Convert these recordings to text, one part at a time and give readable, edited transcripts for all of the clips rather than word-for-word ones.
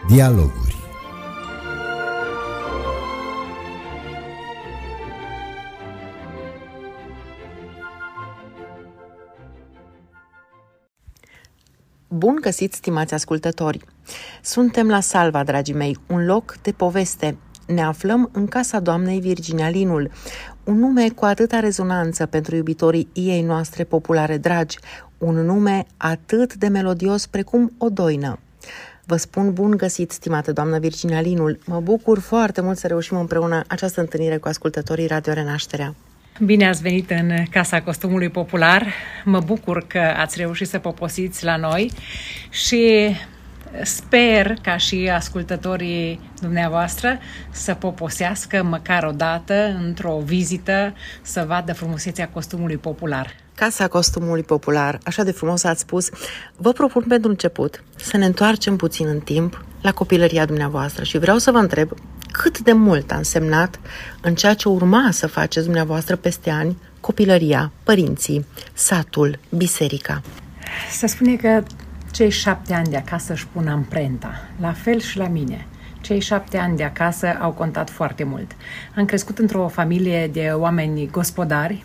Dialoguri. Bun găsit, stimați ascultători! Suntem la Salva, dragii mei, un loc de poveste. Ne aflăm în casa doamnei Virginia Linul, un nume cu atâta rezonanță pentru iubitorii ei noastre populare dragi, un nume atât de melodios precum o doină. Vă spun bun găsit, stimată doamnă Virginia Linul. Mă bucur foarte mult să reușim împreună această întâlnire cu ascultătorii Radio Renașterea. Bine ați venit în Casa Costumului Popular. Mă bucur că ați reușit să poposiți la noi și sper ca și ascultătorii dumneavoastră să poposească măcar o dată într-o vizită să vadă frumusețea costumului popular. Casa Costumului Popular, așa de frumos ați spus. Vă propun pentru început să ne întoarcem puțin în timp la copilăria dumneavoastră și vreau să vă întreb cât de mult a însemnat în ceea ce urma să faceți dumneavoastră peste ani copilăria, părinții, satul, biserica. Se spune că cei 7 ani de acasă își pun amprenta, la fel și la mine. Cei 7 ani de acasă au contat foarte mult. Am crescut într-o familie de oameni gospodari.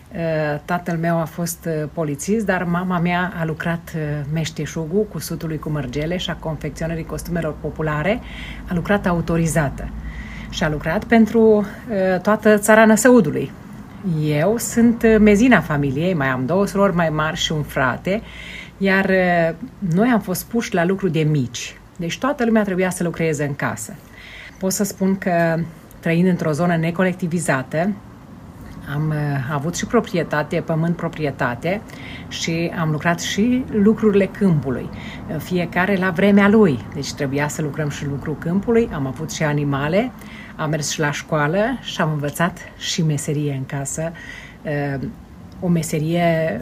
Tatăl meu a fost polițist, dar mama mea a lucrat meșteșugul cusutului cu mărgele și a confecționării costumelor populare. A lucrat autorizată și a lucrat pentru toată țara Năsăudului. Eu sunt mezina familiei, mai am 2 surori mai mari și un frate, iar noi am fost puși la lucru de mici. Deci toată lumea trebuia să lucreze în casă. Pot să spun că trăind într-o zonă necolectivizată, am avut și proprietate, pământ proprietate și am lucrat și lucrurile câmpului, fiecare la vremea lui. Deci trebuia să lucrăm și lucrul câmpului, am avut și animale, am mers și la școală și am învățat și meserie în casă. O meserie,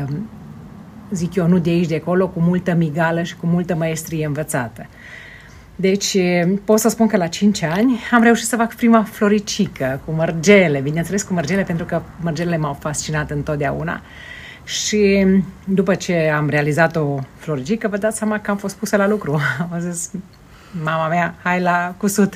zic eu, nu de aici de acolo, cu multă migală și cu multă maestrie învățată. Deci pot să spun că la 5 ani am reușit să fac prima floricică cu mărgele, bineînțeles cu mărgele, pentru că mărgelele m-au fascinat întotdeauna. Și după ce am realizat o floricică, vă dați seama că am fost pusă la lucru. Am zis, mama mea, hai la cusut.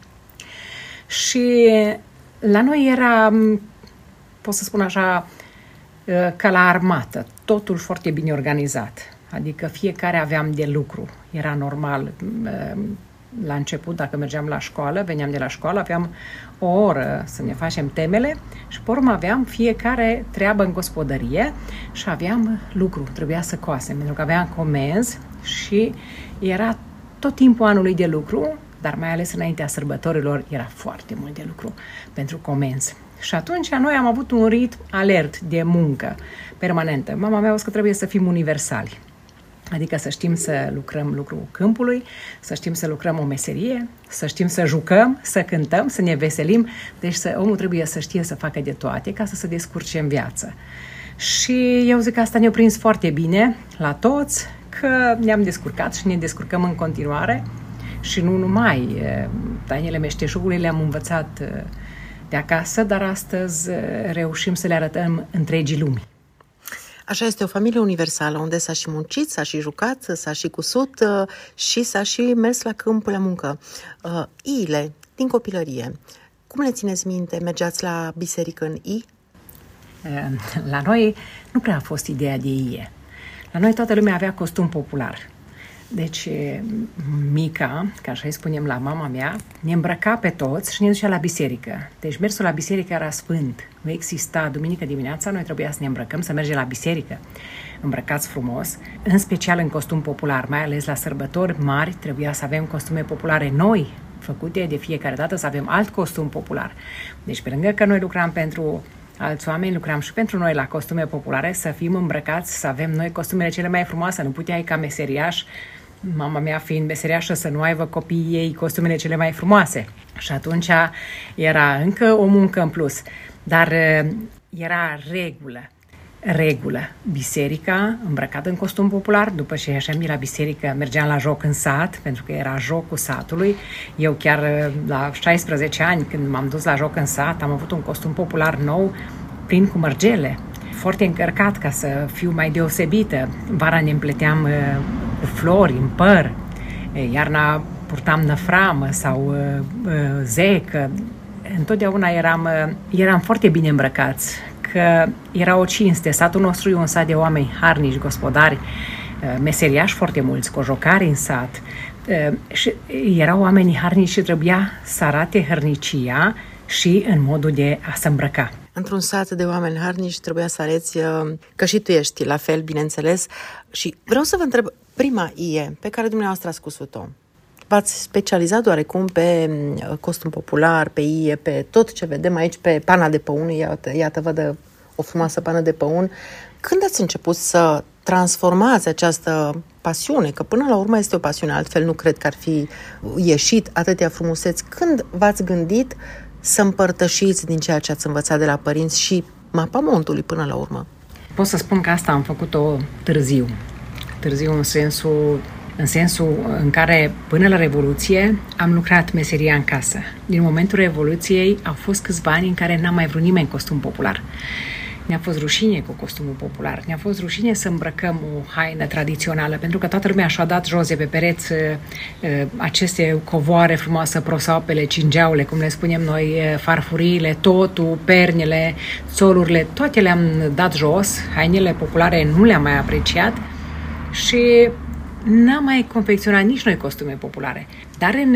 Și la noi era, pot să spun așa, ca la armată, totul foarte bine organizat. Adică fiecare aveam de lucru. Era normal. La început, dacă mergeam la școală, veneam de la școală, aveam o oră să ne facem temele și pe urmă aveam fiecare treabă în gospodărie și aveam lucru. Trebuia să coasem, pentru că aveam comenzi și era tot timpul anului de lucru, dar mai ales înaintea sărbătorilor era foarte mult de lucru pentru comenzi. Și atunci noi am avut un ritm alert de muncă permanentă. Mama mea a zis că trebuie să fim universali. Adică să știm să lucrăm lucrul câmpului, să știm să lucrăm o meserie, să știm să jucăm, să cântăm, să ne veselim. Deci omul trebuie să știe să facă de toate ca să se descurce în viață. Și eu zic că asta ne-a prins foarte bine la toți, că ne-am descurcat și ne descurcăm în continuare. Și nu numai, tainele meșteșugului le-am învățat de acasă, dar astăzi reușim să le arătăm întregii lumi. Așa este, o familie universală, unde s-a și muncit, s-a și jucat, s-a și cusut și s-a și mers la câmp, la muncă. Iile din copilărie, cum le țineți minte? Mergeați la biserică în I? La noi nu prea a fost ideea de ie. La noi toată lumea avea costum popular. Deci, mica, ca așa îi spunem la mama mea, ne îmbrăca pe toți și ne ducea la biserică. Deci mersul la biserică era sfânt. Nu exista duminică dimineața, noi trebuia să ne îmbrăcăm, să mergem la biserică. Îmbrăcați frumos, în special în costum popular, mai ales la sărbători mari, trebuia să avem costume populare noi, făcute de fiecare dată, să avem alt costum popular. Deci, pe lângă că noi lucram pentru alți oameni, lucram și pentru noi la costume populare, să fim îmbrăcați, să avem noi costumele cele mai frumoase. Nu puteai ca meseriaș, mama mea fiind meseriașă, să nu aibă copiii ei costumele cele mai frumoase. Și atunci era încă o muncă în plus. Dar era regulă. Biserica, îmbrăcată în costum popular, după ce ieșeam de la biserică, mergeam la joc în sat, pentru că era jocul satului. Eu chiar la 16 ani, când m-am dus la joc în sat, am avut un costum popular nou, plin cu mărgele, foarte încărcat ca să fiu mai deosebită. Vara ne împleteam cu flori în păr, iarna purtam năframă sau zecă, întotdeauna eram foarte bine îmbrăcați, că era o cinste. Satul nostru e un sat de oameni harnici, gospodari, meseriași foarte mulți, cojocari în sat. Și erau oamenii harnici și trebuia să arate hărnicia și în modul de a se îmbrăca. Într-un sat de oameni harnici trebuia să arăți că și tu ești la fel, bineînțeles. Și vreau să vă întreb, prima ie pe care dumneavoastră ați cusut-o, v-ați specializat oarecum pe costum popular, pe ie, pe tot ce vedem aici, pe pana de păun, iată văd o frumoasă pană de păun. Când ați început să transformați această pasiune, că până la urmă este o pasiune, altfel nu cred că ar fi ieșit atâtea frumuseți, când v-ați gândit să împărtășiți din ceea ce ați învățat de la părinți și mapamontului până la urmă? Pot să spun că asta am făcut-o târziu. Târziu în sensul în care până la Revoluție am lucrat meseria în casă. Din momentul Revoluției au fost câțiva ani în care n-a mai vrut nimeni costum popular. Ne-a fost rușine cu costumul popular, ne-a fost rușine să îmbrăcăm o haină tradițională, pentru că toată lumea și-a dat jos de pe pereți aceste covoare frumoase, prosoapele, cingeaule, cum le spunem noi, farfuriile, totul, pernele, țolurile, toate le-am dat jos, hainele populare nu le-am mai apreciat și n-am mai confecționat nici noi costume populare. Dar în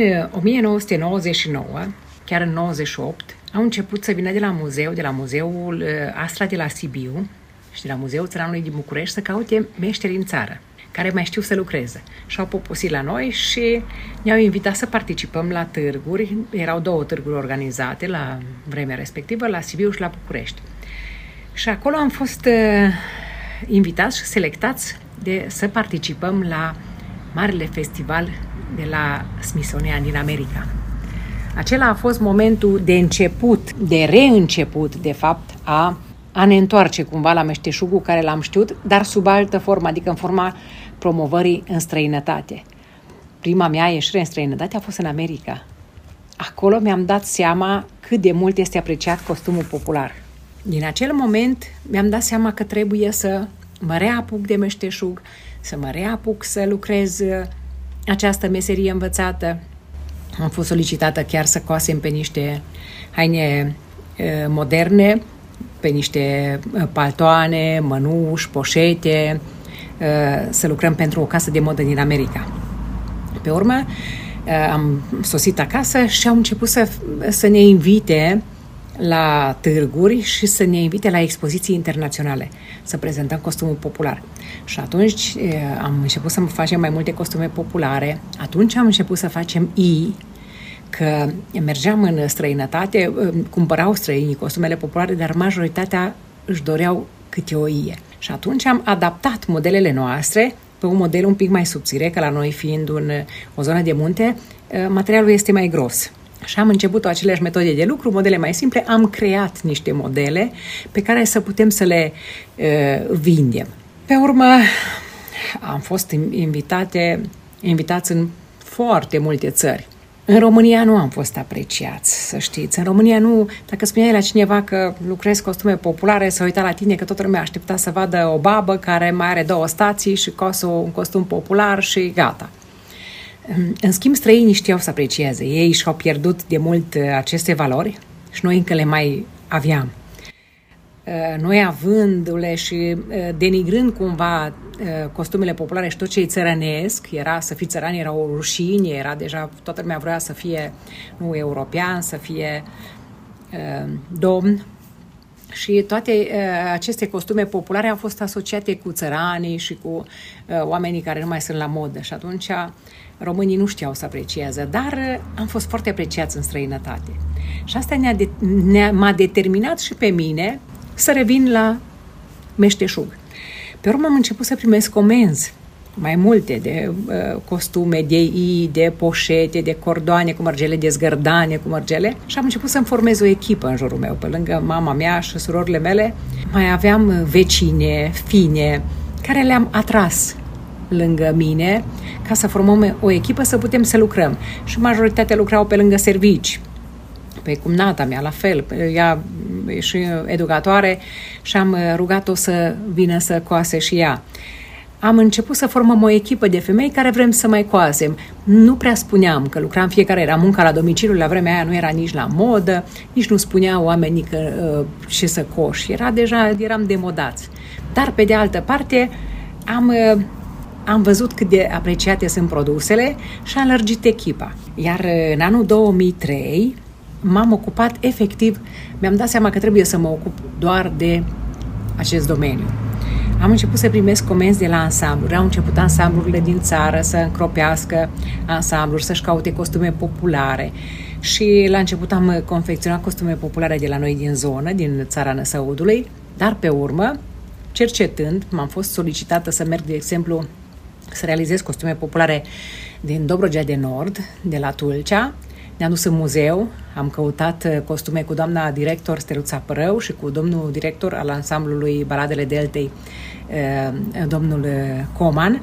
1999, chiar în 98, au început să vină de la muzeul Astra de la Sibiu și de la Muzeul Țăranului din București să caute meșteri în țară, care mai știu să lucreze. Și au poposit la noi și ne-au invitat să participăm la târguri. Erau 2 târguri organizate la vremea respectivă, la Sibiu și la București. Și acolo am fost invitați și selectați să participăm la marele festival de la Smithsonian din America. Acela a fost momentul de început, de reînceput, de fapt, a ne întoarce cumva la meșteșugul care l-am știut, dar sub altă formă, adică în forma promovării în străinătate. Prima mea ieșire în străinătate a fost în America. Acolo mi-am dat seama cât de mult este apreciat costumul popular. Din acel moment mi-am dat seama că trebuie să mă reapuc de meșteșug, să mă reapuc să lucrez această meserie învățată. Am fost solicitată chiar să coasem pe niște haine moderne, pe niște paltoane, mănuși, poșete, să lucrăm pentru o casă de modă din America. Pe urmă am sosit acasă și au început să ne invite la târguri și să ne invite la expoziții internaționale, să prezentăm costumul popular. Și atunci am început să facem mai multe costume populare, atunci am început să facem că mergeam în străinătate, cumpărau străinii costumele populare, dar majoritatea își doreau câte o ie. Și atunci am adaptat modelele noastre pe un model un pic mai subțire, că la noi fiind o zonă de munte, materialul este mai gros. Și am început cu aceleași metode de lucru, modele mai simple, am creat niște modele pe care să putem să le vindem. Pe urmă, am fost invitați în foarte multe țări. În România nu am fost apreciați, să știți. În România nu, dacă spuneai la cineva că lucrezi costume populare, să uita la tine că toată lumea aștepta să vadă o babă care mai are 2 stații și cosă un costum popular și gata. În schimb, străinii știau să aprecieze. Ei și-au pierdut de mult aceste valori și noi încă le mai aveam. Noi avându-le și denigrând cumva costumele populare și tot ce-i țărănesc, era să fii țăran, era o rușine, era deja, toată lumea vrea să fie european, să fie domn. Și toate aceste costume populare au fost asociate cu țăranii și cu oamenii care nu mai sunt la modă. Și atunci românii nu știau să aprecieze, dar am fost foarte apreciați în străinătate. Și asta m-a determinat și pe mine să revin la meșteșug. Pe urmă am început să primesc comenzi mai multe de costume, de ii, de poșete, de cordoane cu mărgele, de zgărdane cu mărgele și am început să-mi formez o echipă în jurul meu. Pe lângă mama mea și surorile mele, mai aveam vecine, fine, care le-am atras lângă mine ca să formăm o echipă să putem să lucrăm. Și majoritatea lucrau pe lângă servici. Pe cumnata mea, la fel, ea e și educatoare și am rugat-o să vină să coase și ea. am început să formăm o echipă de femei care vrem să mai coasem. Nu prea spuneam că lucram fiecare, era munca la domiciliu, la vremea aia nu era nici la modă, nici nu spuneau oamenii că ce să coși. Eram demodați. Dar, pe de altă parte, am văzut cât de apreciate sunt produsele și am lărgit echipa. Iar în anul 2003 m-am ocupat efectiv, mi-am dat seama că trebuie să mă ocup doar de acest domeniu. Am început să primesc comenzi de la ansambluri. Au început ansamblurile din țară să încropească ansambluri, să-și caute costume populare. Și la început am confecționat costume populare de la noi din zonă, din țara Năsăudului, dar pe urmă, cercetând, m-am fost solicitată să merg, de exemplu, să realizez costume populare din Dobrogea de Nord, de la Tulcea. Ne-am dus în muzeu, am căutat costume cu doamna director Steluța Părău și cu domnul director al ansamblului Baladele Deltei, domnul Coman.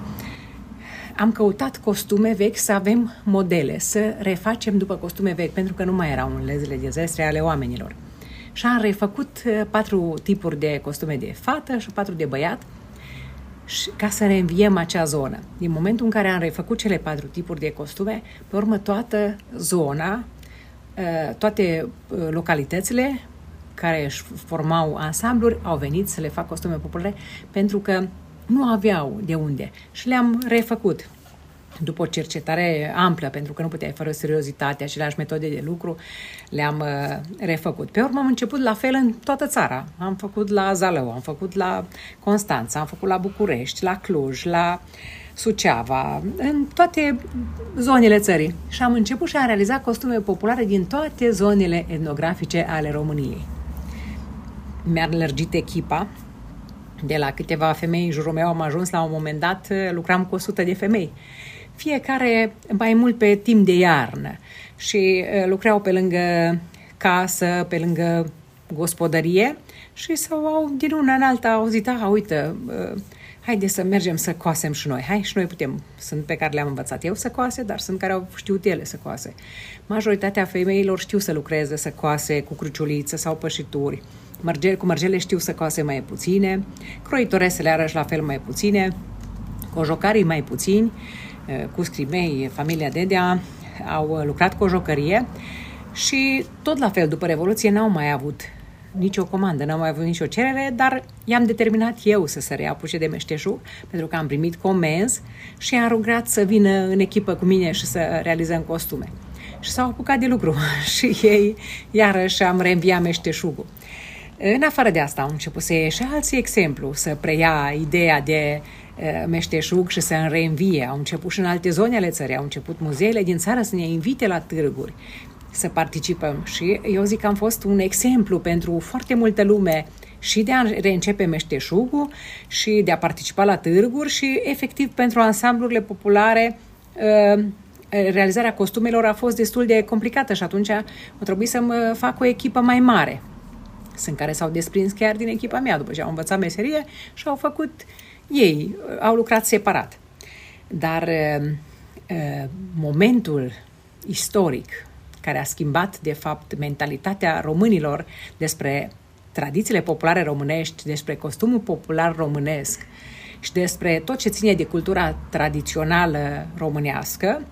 Am căutat costume vechi, să avem modele, să refacem după costume vechi, pentru că nu mai erau în lezele de zestre ale oamenilor. Și am refăcut 4 tipuri de costume de fată și 4 de băiat, ca să reînviem acea zonă. Din momentul în care am refăcut cele 4 tipuri de costume, pe urmă toată zona, toate localitățile care își formau ansambluri au venit să le fac costume populare pentru că nu aveau de unde și le-am refăcut. După o cercetare amplă, pentru că nu puteai fără seriozitate, aceleași metode de lucru, le-am refăcut. Pe urmă am început la fel în toată țara. Am făcut la Zalău, am făcut la Constanța, am făcut la București, la Cluj, la Suceava, în toate zonele țării. Și am început și am realizat costume populare din toate zonele etnografice ale României. Mi-a lărgit echipa. De la câteva femei în jurul meu am ajuns la un moment dat, lucram cu 100 de femei. Fiecare mai mult pe timp de iarnă și lucrau pe lângă casă, pe lângă gospodărie și sau din una în alta au zis, uite, haide să mergem să coasem și noi. Hai, și noi putem. Sunt pe care le-am învățat eu să coase, dar sunt care au știut ele să coase. Majoritatea femeilor știu să lucreze, să coase cu cruciuliță sau pășituri. Cu mărgele știu să coase mai puține, croitoresele arăși la fel mai puține, cojocarii mai puțini, cu scrimei, familia Dedea au lucrat cojocărie și tot la fel, după Revoluție, n-au mai avut nicio comandă, n-au mai avut nicio cerere, dar i-am determinat eu să se reapuce de meșteșug, pentru că am primit comenzi și i-am rugat să vină în echipă cu mine și să realizăm costume. Și s-au apucat de lucru și ei iarăși am reînviat meșteșugul. În afară de asta au început să ieși alții exemplu, să preia ideea de meșteșug și să reînvie. Au început și în alte zone ale țării, au început muzeele din țară să ne invite la târguri, să participăm. Și eu zic că am fost un exemplu pentru foarte multă lume și de a reîncepe meșteșugul și de a participa la târguri și efectiv pentru ansamblurile populare realizarea costumelor a fost destul de complicată și atunci a trebuit să-mi fac o echipă mai mare. Sunt care s-au desprins chiar din echipa mea după ce au învățat meserie și au făcut ei, au lucrat separat. Dar momentul istoric care a schimbat, de fapt, mentalitatea românilor despre tradițiile populare românești, despre costumul popular românesc și despre tot ce ține de cultura tradițională românească,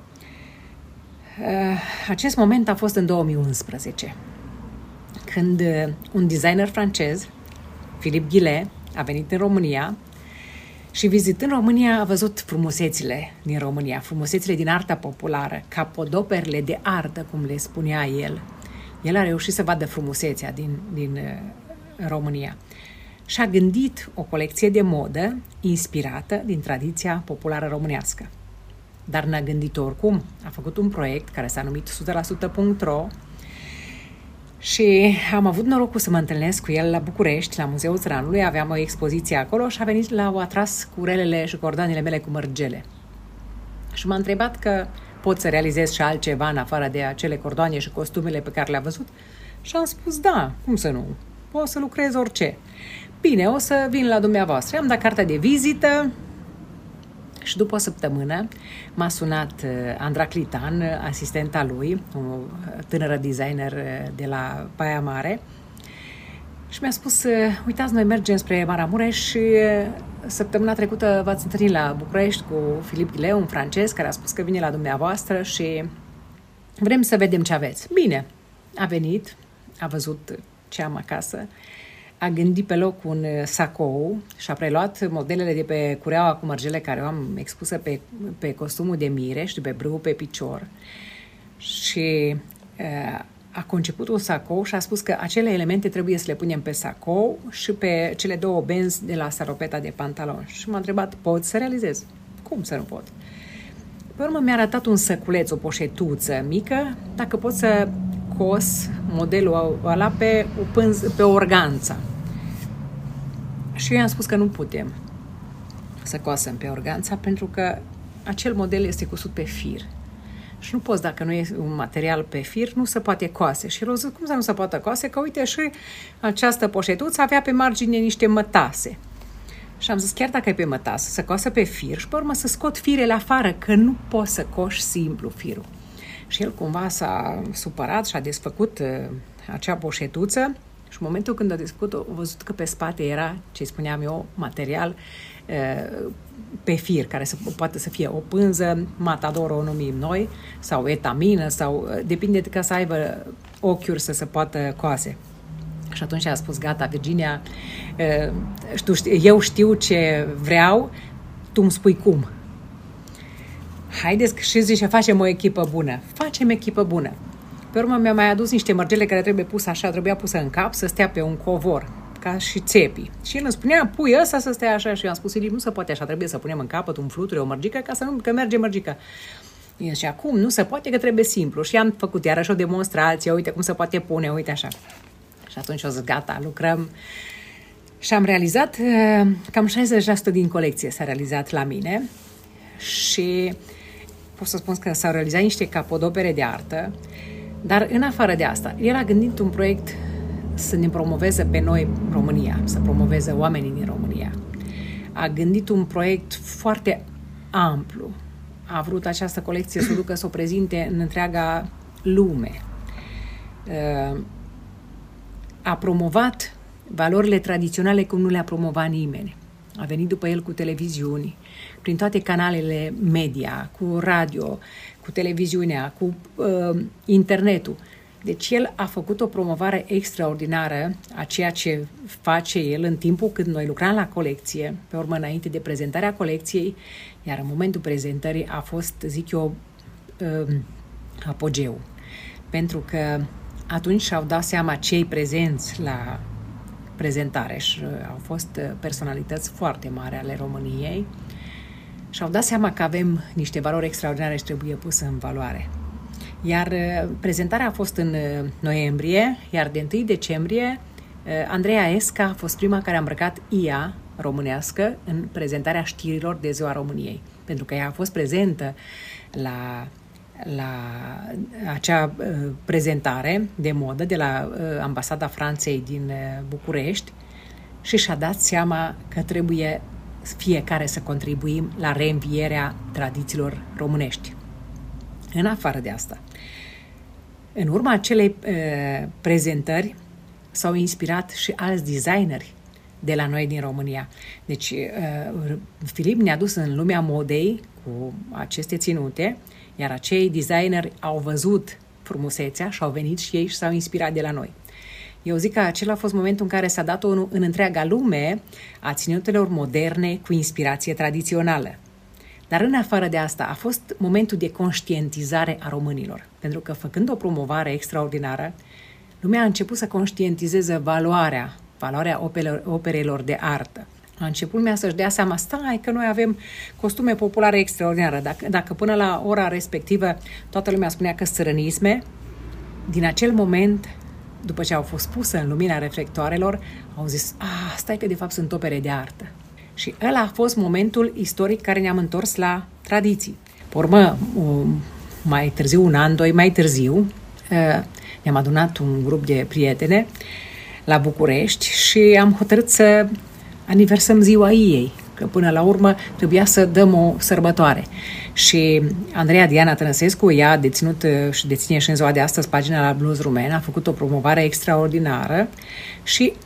acest moment a fost în 2011. Când un designer francez, Philippe Guillet, a venit în România și vizitând România a văzut frumusețile din România, frumusețile din arta populară, capodoperele de artă, cum le spunea el. El a reușit să vadă frumusețea din România și a gândit o colecție de modă inspirată din tradiția populară românească. Dar n-a gândit oricum. A făcut un proiect care s-a numit 100%.ro și am avut norocul să mă întâlnesc cu el la București, la Muzeul Țăranului, aveam o expoziție acolo și a venit l-au atras curelele și cordoanele mele cu mărgele. Și m-a întrebat că pot să realizez și altceva în afară de acele cordoane și costumele pe care le-a văzut și am spus da, cum să nu, pot să lucrez orice. Bine, o să vin la dumneavoastră. Am dat cartea de vizită și după o săptămână m-a sunat Andra Clitan, asistenta lui, o tânără designer de la Baia Mare, Și mi-a spus, uitați, noi mergem spre Maramureș și săptămâna trecută v-ați întâlnit la București cu Filip Ghileu, un francez, care a spus că vine la dumneavoastră și vrem să vedem ce aveți. Bine, a venit, a văzut ce am acasă, a gândit pe loc un sacou și a preluat modelele de pe cureaua cu mărgele care o am expusă pe costumul de Mireș, de pe brâu, pe picior. Și a conceput un sacou și a spus că acele elemente trebuie să le punem pe sacou și pe cele 2 benzi de la salopeta de pantalon. Și m-a întrebat, pot să realizez? Cum să nu pot? Pe urmă mi-a arătat un săculeț, o poșetuță mică, dacă pot să cos modelul ăla pe organța. Și eu i-am spus că nu putem să coasăm pe organța, pentru că acel model este cusut pe fir. Și nu poți, dacă nu e un material pe fir, nu se poate coase. Și el a zis, cum să nu se poate coase? Că uite, și această poșetuță avea pe margine niște mătase. Și am zis, chiar dacă e pe mătase, să coasă pe fir și pe urmă să scot firele afară, că nu poți să coși simplu firul. Și el cumva s-a supărat și a desfăcut acea poșetuță și în momentul când a desfăcut, a văzut că pe spate era, ce spuneam eu, material pe fir, care poate să fie o pânză, matador o numim noi, sau etamină, sau depinde de ca să aibă ochiuri să se poată coase. Și atunci a spus, gata, Virginia, eu știu ce vreau, tu îmi spui cum. Haideți și zice, facem o echipă bună. Facem echipă bună. Pe urmă mi-a mai adus niște mărgele care trebuia pusă în cap, să stea pe un covor, ca și țepii. Și el îmi spunea, pui ăsta să stea așa. Și eu am spus, Filip, nu se poate așa, trebuie să punem în capăt un fluture, o mărgică, că merge mărgica. Și acum nu se poate, că trebuie simplu. Și am făcut iarăși o demonstrație, uite cum se poate pune, uite așa. Și atunci o zis, gata, lucrăm. Și am realizat, cam 60% din colecție s-a realizat la mine și pot să spun că s-au realizat niște capodopere de artă, dar în afară de asta, el a gândit un proiect să ne promoveze pe noi România, să promoveze oamenii din România. A gândit un proiect foarte amplu. A vrut această colecție să o ducă, să o prezinte în întreaga lume. A promovat valorile tradiționale cum nu le-a promovat nimeni. A venit după el cu televiziuni, prin toate canalele media, cu radio, cu televiziunea, cu internetul. Deci el a făcut o promovare extraordinară a ceea ce face el în timpul când noi lucram la colecție, pe urmă înainte de prezentarea colecției, iar în momentul prezentării a fost, zic eu, apogeu. Pentru că atunci și-au dat seama cei prezenți la prezentare și au fost personalități foarte mari ale României și-au dat seama că avem niște valori extraordinare și trebuie pusă în valoare. Iar prezentarea a fost în noiembrie, iar de 1 decembrie Andreea Esca a fost prima care a îmbrăcat IA românească în prezentarea știrilor de Ziua României, pentru că ea a fost prezentă la acea prezentare de modă de la Ambasada Franței din București și și-a dat seama că trebuie fiecare să contribuim la reînvierea tradițiilor românești. În afară de asta, în urma acelei prezentări s-au inspirat și alți designeri de la noi din România. Deci Filip ne-a dus în lumea modei cu aceste ținute, iar acei designeri au văzut frumusețea și au venit și ei și s-au inspirat de la noi. Eu zic că acela a fost momentul în care s-a dat în întreaga lume a ținutelor moderne cu inspirație tradițională. Dar în afară de asta a fost momentul de conștientizare a românilor. Pentru că făcând o promovare extraordinară, lumea a început să conștientizeze valoarea operelor de artă. La început lumea să-și dea seama, stai că noi avem costume populare extraordinare. Dacă până la ora respectivă toată lumea spunea că strănisme, din acel moment, după ce au fost puse în lumina reflectoarelor, au zis, stai că de fapt sunt opere de artă. Și ăla a fost momentul istoric care ne-am întors la tradiții. Pe urmă, mai târziu, un an, 2 mai târziu, ne-am adunat un grup de prietene la București și am hotărât să aniversăm ziua ei, că până la urmă trebuia să dăm o sărbătoare. Și Andreea Diana Tănăsescu, ea a deținut și deține și în ziua de astăzi pagina la Blues Rumen, a făcut o promovare extraordinară și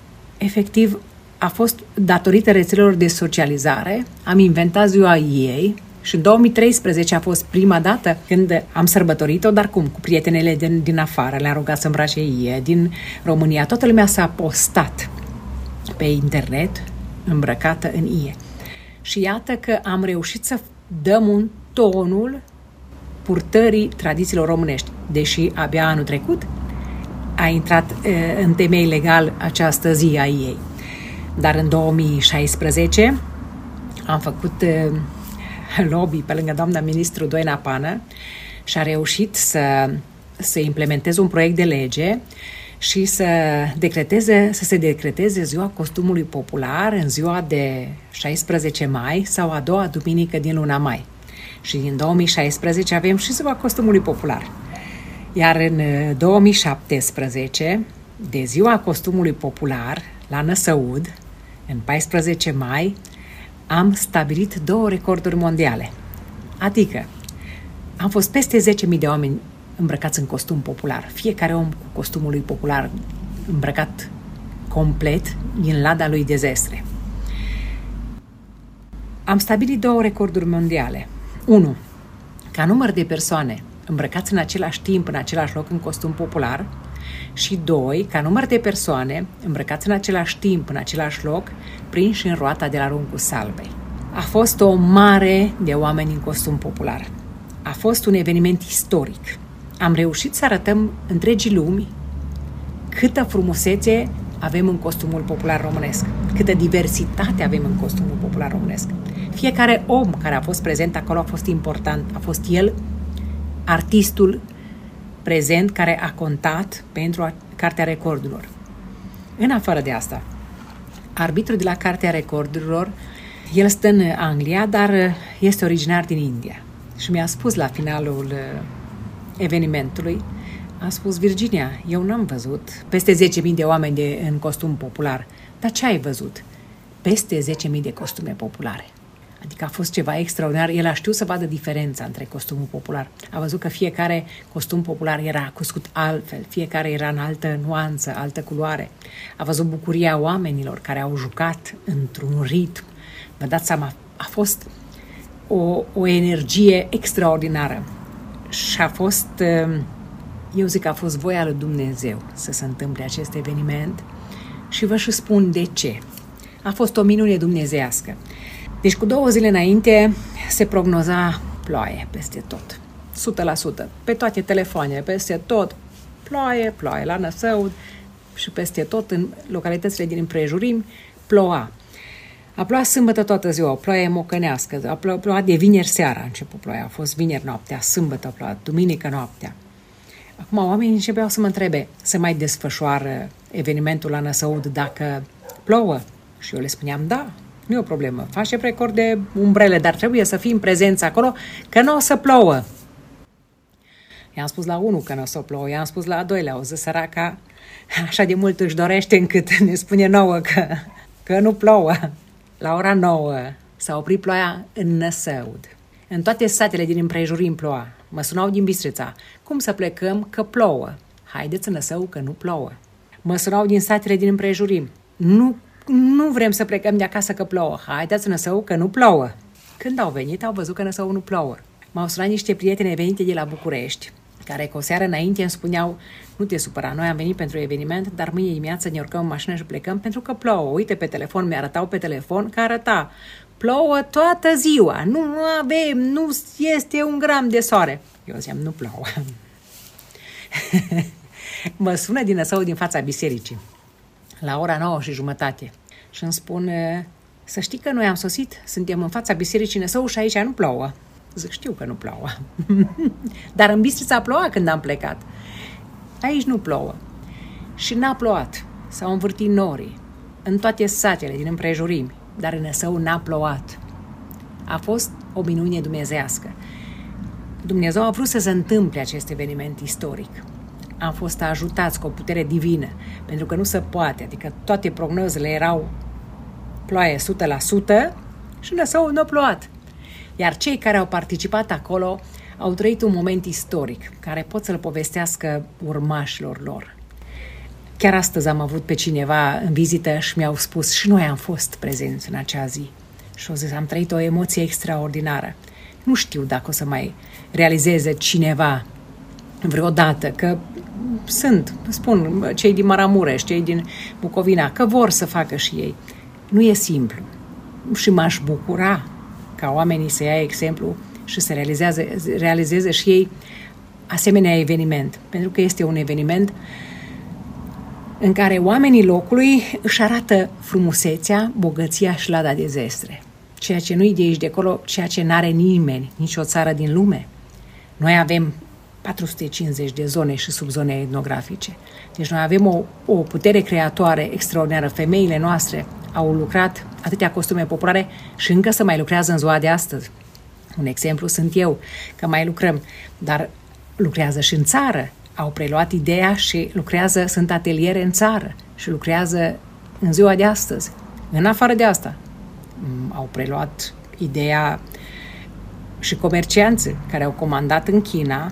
Efectiv, a fost datorită rețelelor de socializare, am inventat ziua ei și în 2013 a fost prima dată când am sărbătorit-o, dar cum? Cu prietenele din afară, le-am rugat să îmbrace ie, din România. Toată lumea s-a postat pe internet îmbrăcată în ie. Și iată că am reușit să dăm un tonul purtării tradițiilor românești. Deși abia anul trecut a intrat în temei legal această zi a ei. Dar în 2016 am făcut lobby pe lângă doamna ministru Doina Pană și a reușit să implementeze un proiect de lege și să se decreteze ziua costumului popular în ziua de 16 mai sau a doua duminică din luna mai. Și din 2016 avem și ziua costumului popular. Iar în 2017, de ziua costumului popular, la Năsăud, în 14 mai, am stabilit 2 recorduri mondiale. Adică, am fost peste 10.000 de oameni îmbrăcați în costum popular. Fiecare om cu costumul lui popular îmbrăcat complet din lada lui de zestre. Am stabilit 2 recorduri mondiale. 1. Ca număr de persoane îmbrăcați în același timp, în același loc, în costum popular. Și 2. Ca număr de persoane îmbrăcați în același timp, în același loc, prinși în roata de la Runcu Salvei. A fost o mare de oameni în costum popular. A fost un eveniment istoric. Am reușit să arătăm întregii lumi câtă frumusețe avem în costumul popular românesc, câtă diversitate avem în costumul popular românesc. Fiecare om care a fost prezent acolo a fost important, a fost el artistul prezent care a contat pentru Cartea Recordurilor. În afară de asta, arbitrul de la Cartea Recordurilor, el stă în Anglia, dar este originar din India. Și mi-a spus la finalul evenimentului, a spus: Virginia, eu n-am văzut peste 10.000 de oameni în costum popular. Dar ce ai văzut? Peste 10.000 de costume populare. Adică a fost ceva extraordinar. El a știut să vadă diferența între costumul popular. A văzut că fiecare costum popular era cuscut altfel, fiecare era în altă nuanță, altă culoare. A văzut bucuria oamenilor care au jucat într-un ritm. Vă dați seama, a fost o energie extraordinară. Și a fost, eu zic că a fost voia lui Dumnezeu să se întâmple acest eveniment și vă și spun de ce. A fost o minune dumnezeiască. Deci cu 2 zile înainte se prognoza ploaie peste tot, 100%, pe toate telefoanele, peste tot, ploaie la Năsăud și peste tot în localitățile din împrejurim ploua. A plouat sâmbătă toată ziua, o ploaie mocănească, a plouat de vineri seara a început ploaia, a fost vineri noaptea, sâmbătă a plouat, duminică noaptea. Acum oamenii începeau să mă întrebe, se mai desfășoară evenimentul la Năsăud dacă plouă? Și eu le spuneam, da, nu e o problemă, facem record de umbrele, dar trebuie să fim prezenți acolo, că nu o să plouă. I-am spus la 1 că nu o să plouă, i-am spus la 2, o zis săraca, așa de mult își dorește încât ne spune nouă că nu plouă. La ora 9 s-a oprit ploaia în Năsăud. În toate satele din împrejurim ploua. Mă sunau din Bistrița. Cum să plecăm că plouă? Haideți în Năsăud că nu plouă. Mă sunau din satele din împrejurim. Nu vrem să plecăm de acasă că plouă. Haideți în Năsăud că nu plouă. Când au venit, au văzut că Năsăud nu plouă. M-au sunat niște prietene venite de la București, care cu o seară înainte îmi spuneau: nu te supăra, noi am venit pentru eveniment, dar mâine dimineață ne urcăm în mașină și plecăm pentru că plouă. Uite pe telefon, mi-arătau pe telefon că arăta: plouă toată ziua, nu este un gram de soare. Eu ziceam: nu plouă. Mă sună din Năsăud, din fața bisericii, la ora 9:30 și îmi spun: să știi că noi am sosit, suntem în fața bisericii Năsăud și aici nu plouă. Zic: știu că nu plouă. Dar în Bistrița ploua când am plecat. Aici nu plouă. Și n-a plouat. S-au învârtit norii în toate satele din împrejurimi, dar în Năsăud n-a plouat. A fost o minune dumnezeiască. Dumnezeu a vrut să se întâmple acest eveniment istoric. Am fost ajutați cu o putere divină, pentru că nu se poate, adică toate prognozele erau ploaie 100% și în Năsăud nu a plouat. Iar cei care au participat acolo au trăit un moment istoric, care pot să-l povestească urmașilor lor. Chiar astăzi am avut pe cineva în vizită și mi-au spus, și noi am fost prezenți în acea zi. Și au zis, am trăit o emoție extraordinară. Nu știu dacă o să mai realizeze cineva vreodată, că spun, cei din Maramureș, cei din Bucovina, că vor să facă și ei. Nu e simplu. Și m-aș bucura ca oamenii să ia exemplu și să realizeze și ei asemenea eveniment. Pentru că este un eveniment în care oamenii locului își arată frumusețea, bogăția și lada de zestre. Ceea ce nu-i de aici de acolo, ceea ce n-are nimeni, nici o țară din lume. Noi avem 450 de zone și subzone etnografice. Deci noi avem o putere creatoare extraordinară. Femeile noastre au lucrat atâtea costume populare și încă se mai lucrează în ziua de astăzi. Un exemplu sunt eu, că mai lucrăm, dar lucrează și în țară. Au preluat ideea și lucrează, sunt ateliere în țară și lucrează în ziua de astăzi. În afară de asta, au preluat ideea și comercianți care au comandat în China.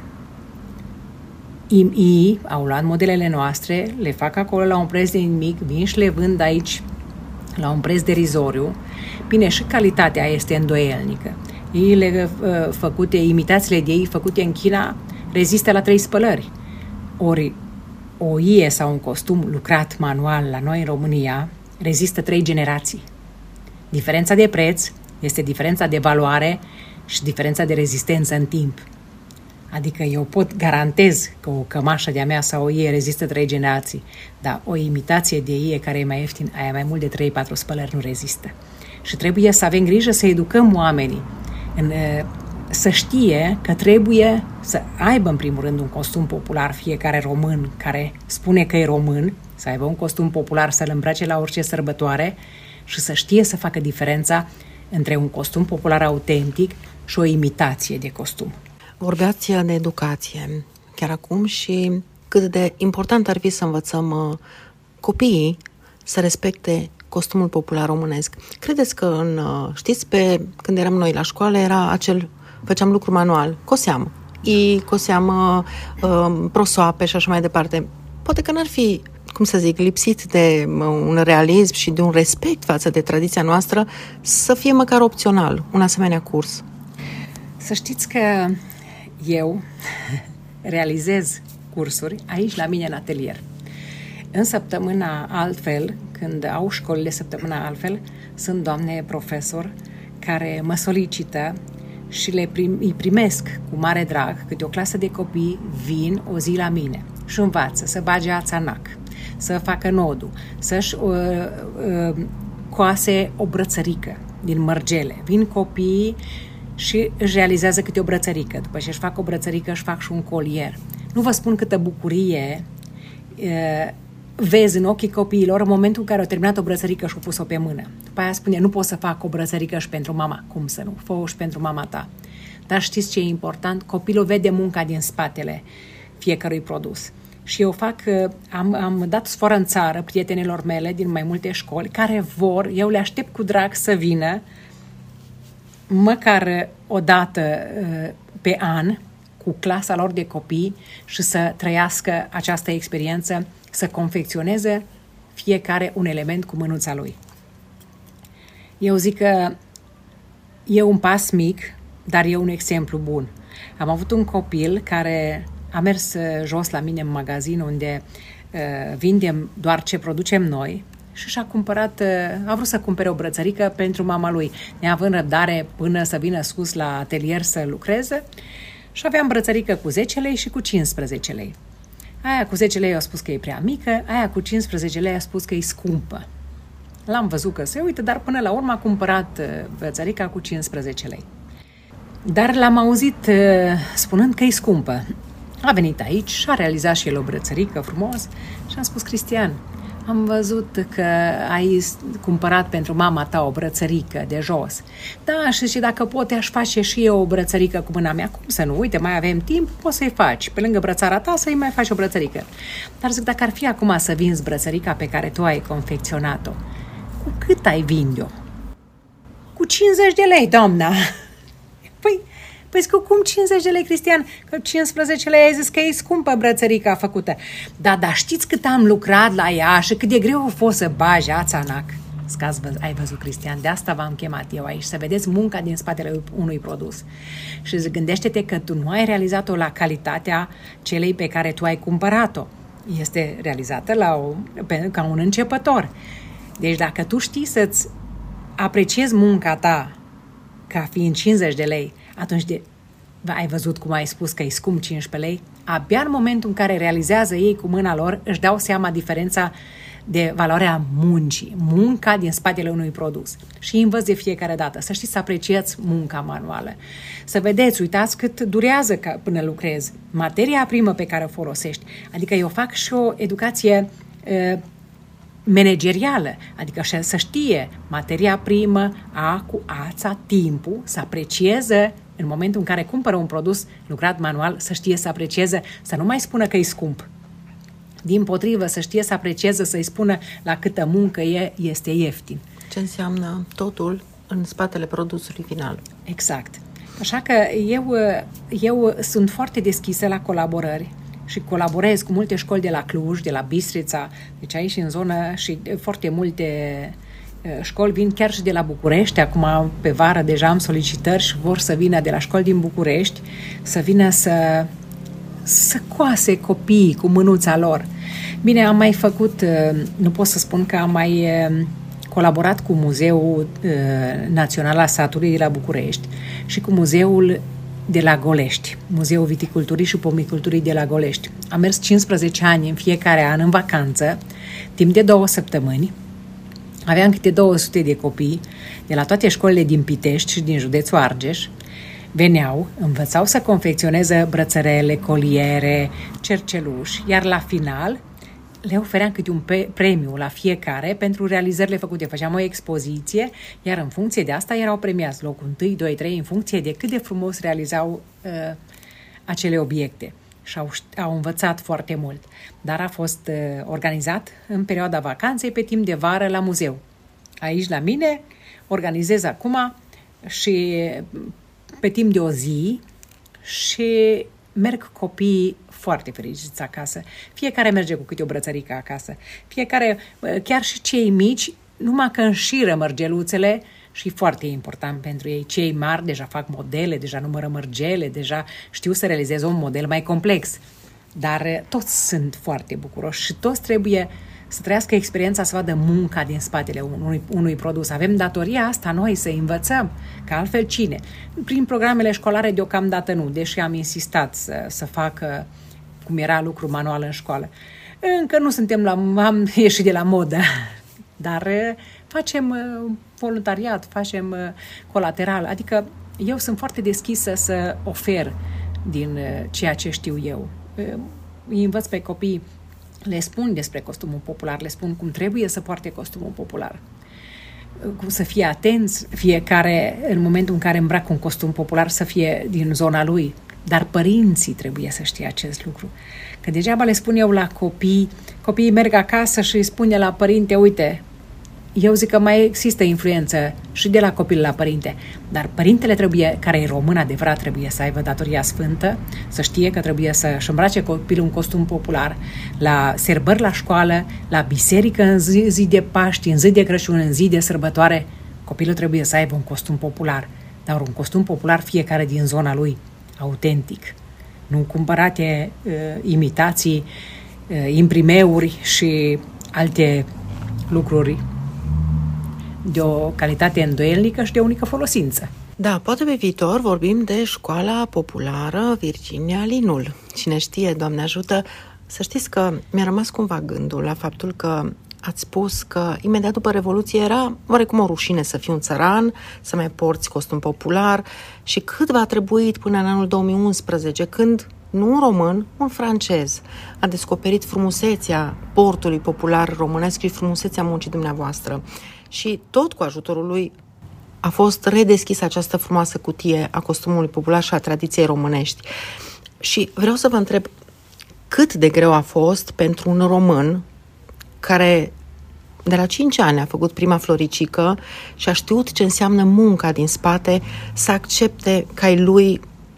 Ei au luat modelele noastre, le fac acolo la un preț de nimic, vin și le vând aici la un preț derizoriu. Bine, și calitatea este îndoielnică. Imitațiile de ei făcute în China rezistă la 3 spălări. Ori o ie sau un costum lucrat manual la noi în România rezistă 3 generații. Diferența de preț este diferența de valoare și diferența de rezistență în timp. Adică eu pot garantez că o cămașă de-a mea sau o ie rezistă 3 generații, dar o imitație de ie care e mai ieftin, aia mai mult de 3-4 spălări nu rezistă. Și trebuie să avem grijă să educăm oamenii să știe că trebuie să aibă în primul rând un costum popular, fiecare român care spune că e român, să aibă un costum popular, să-l îmbrace la orice sărbătoare și să știe să facă diferența între un costum popular autentic și o imitație de costum. Vorbeați de educație chiar acum și cât de important ar fi să învățăm copiii să respecte costumul popular românesc. Credeți că știți, când eram noi la școală, făceam lucru manual, coseam prosoape și așa mai departe. Poate că n-ar fi, lipsit de un realism și de un respect față de tradiția noastră, să fie măcar opțional un asemenea curs. Să știți că eu realizez cursuri aici la mine în atelier. În săptămâna altfel, când au școlile săptămâna altfel, sunt doamne profesori care mă solicită și îi primesc cu mare drag, câte o clasă de copii vin o zi la mine și învață să bage ața în nac, să facă nodul, să-și coase o brățărică din mărgele. Vin copiii și își realizează câte o brățărică. După ce își fac o brățărică, își fac și un colier. Nu vă spun câtă bucurie vezi în ochii copiilor în momentul în care au terminat o brățărică și au pus-o pe mână. După aia spune, nu pot să fac o brățărică și pentru mama. Cum să nu? Fă-o și pentru mama ta. Dar știți ce e important? Copilul vede munca din spatele fiecărui produs. Și am dat sforă în țară prietenilor mele din mai multe școli care eu le aștept cu drag să vină măcar o dată pe an cu clasa lor de copii și să trăiască această experiență, să confecționeze fiecare un element cu mânuța lui. Eu zic că e un pas mic, dar e un exemplu bun. Am avut un copil care a mers jos la mine în magazin unde vindem doar ce producem noi și și-a cumpărat, a vrut să cumpere o brățărică pentru mama lui, neavând răbdare până să vină sus la atelier să lucreze, și aveam brățărică cu 10 lei și cu 15 lei. Aia cu 10 lei a spus că e prea mică, aia cu 15 lei a spus că e scumpă. L-am văzut că se uită, dar până la urmă a cumpărat brățărica cu 15 lei. Dar l-am auzit spunând că e scumpă. A venit aici și a realizat și el o brățărică frumos și am spus, Cristian, am văzut că ai cumpărat pentru mama ta o brățărică de jos. Da, și dacă pot, aș face și eu o brățărică cu mâna mea. Cum să nu? Uite, mai avem timp, poți să-i faci. Pe lângă brățara ta să-i mai faci o brățărică. Dar zic, dacă ar fi acum să vinzi brățărica pe care tu ai confecționat-o, cu cât ai vinde-o? Cu 50 de lei, doamna. Păi, Păi cum 50 de lei, Cristian? Că 15 lei ai zis că e scumpă brățărica făcută. Da, dar știți cât am lucrat la ea și cât de greu a fost să bagi ațanac? Ai văzut, Cristian, de asta v-am chemat eu aici, să vedeți munca din spatele unui produs. Și gândește-te că tu nu ai realizat-o la calitatea celei pe care tu ai cumpărat-o. Este realizată ca un începător. Deci dacă tu știi să-ți apreciezi munca ta ca fiind 50 de lei, atunci ai văzut cum ai spus că e scump 15 lei? Abia în momentul în care realizează ei cu mâna lor, își dau seama diferența de valoarea muncii, munca din spatele unui produs. Și învăț de fiecare dată, să știți să apreciați munca manuală. Să vedeți, uitați cât durează până lucrezi, materia primă pe care o folosești. Adică eu fac și o educație managerială, adică să știe materia primă, cu ața, timpul, să aprecieze în momentul în care cumpără un produs lucrat manual, să știe să aprecieze, să nu mai spună că e scump. Dimpotrivă, să știe să aprecieze, să-i spună la câtă muncă este ieftin. Ce înseamnă totul în spatele produsului final. Exact. Așa că eu sunt foarte deschisă la colaborări și colaborez cu multe școli de la Cluj, de la Bistrița, deci aici în zonă, și foarte multe școli vin chiar și de la București. Acum pe vară deja am solicitări și vor să vină de la școli din București, să vină să coase copiii cu mânuța lor. Bine, am mai făcut, nu pot să spun că am mai colaborat cu Muzeul Național al Satului de la București și cu Muzeul de la Golești, Muzeul Viticulturii și Pomiculturii de la Golești. Am mers 15 ani în fiecare an în vacanță, timp de 2 săptămâni. Aveam câte 200 de copii de la toate școlile din Pitești și din județul Argeș. Veneau, învățau să confecționeze brățărele, coliere, cerceluși, iar la final le ofeream câte un premiu la fiecare pentru realizările făcute. Făceam o expoziție, iar în funcție de asta erau premiați locul 1, 2, 3, în funcție de cât de frumos realizau acele obiecte. Și au învățat foarte mult. Dar a fost organizat în perioada vacanței pe timp de vară la muzeu. Aici la mine organizez acum și pe timp de o zi și merg copiii foarte fericiți acasă. Fiecare merge cu câte o brățărică acasă. Fiecare, chiar și cei mici, numai că înșiră mărgeluțele și foarte important pentru ei. Cei mari deja fac modele, deja numără mărgele, deja știu să realizeze un model mai complex. Dar toți sunt foarte bucuroși și toți trebuie să trăiască experiența, să vadă munca din spatele unui produs. Avem datoria asta noi să învățăm, că altfel cine? Prin programele școlare deocamdată nu, deși am insistat să facă cum era lucru manual în școală. Încă nu suntem am ieșit de la modă, dar facem voluntariat, facem colateral, adică eu sunt foarte deschisă să ofer din ceea ce știu eu. Îi învăț pe copii, le spun despre costumul popular, le spun cum trebuie să poarte costumul popular, cum să fie atenți fiecare în momentul în care îmbracă un costum popular să fie din zona lui. Dar părinții trebuie să știe acest lucru. Că degeaba le spun eu la copiii merg acasă și îi spune la părinte, uite, eu zic că mai există influență și de la copil la părinte, dar părintele care e român adevărat trebuie să aibă datoria sfântă, să știe că trebuie să-și îmbrace copilul un costum popular, la sărbări la școală, la biserică în zi de Paști, în zi de Crăciun, în zi de sărbătoare, copilul trebuie să aibă un costum popular, dar un costum popular fiecare din zona lui, autentic, nu cumpărate imitații, imprimeuri și alte lucruri de o calitate îndoielnică și de unică folosință. Da, poate pe viitor vorbim de școala populară Virginia Linul. Cine știe, Doamne ajută, să știți că mi-a rămas cumva gândul la faptul că ați spus că imediat după Revoluție era oarecum o rușine să fii un țăran, să mai porți costum popular și cât v-a trebuit până în anul 2011, când nu un român, un francez a descoperit frumusețea portului popular românesc și frumusețea muncii dumneavoastră. Și tot cu ajutorul lui a fost redeschisă această frumoasă cutie a costumului popular și a tradiției românești. Și vreau să vă întreb cât de greu a fost pentru un român care de la 5 ani a făcut prima floricică și a știut ce înseamnă munca din spate, să accepte ca lui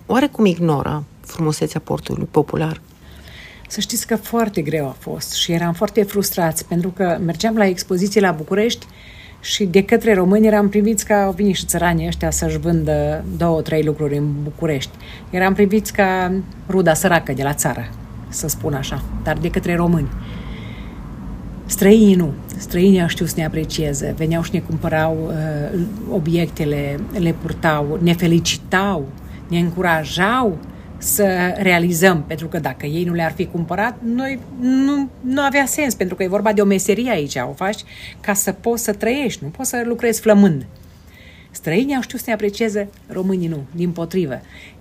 oarecum ignoră frumusețea portului popular. Să știți că foarte greu a fost și eram foarte frustrați, pentru că mergeam la expoziție la București și de către români eram priviți ca au venit și țăranii ăștia să-și vândă 2-3 lucruri în București. Eram priviți ca ruda săracă de la țară, să spun așa, dar de către români. Străinii nu. Străinii știu să ne aprecieze, veneau și ne cumpărau obiectele, le purtau, ne felicitau, ne încurajau să realizăm, pentru că dacă ei nu le-ar fi cumpărat, noi nu avea sens, pentru că e vorba de o meserie aici, o faci ca să poți să trăiești, nu poți să lucrezi flămând. Străinii au știut să ne aprecieze, românii nu, dimpotrivă.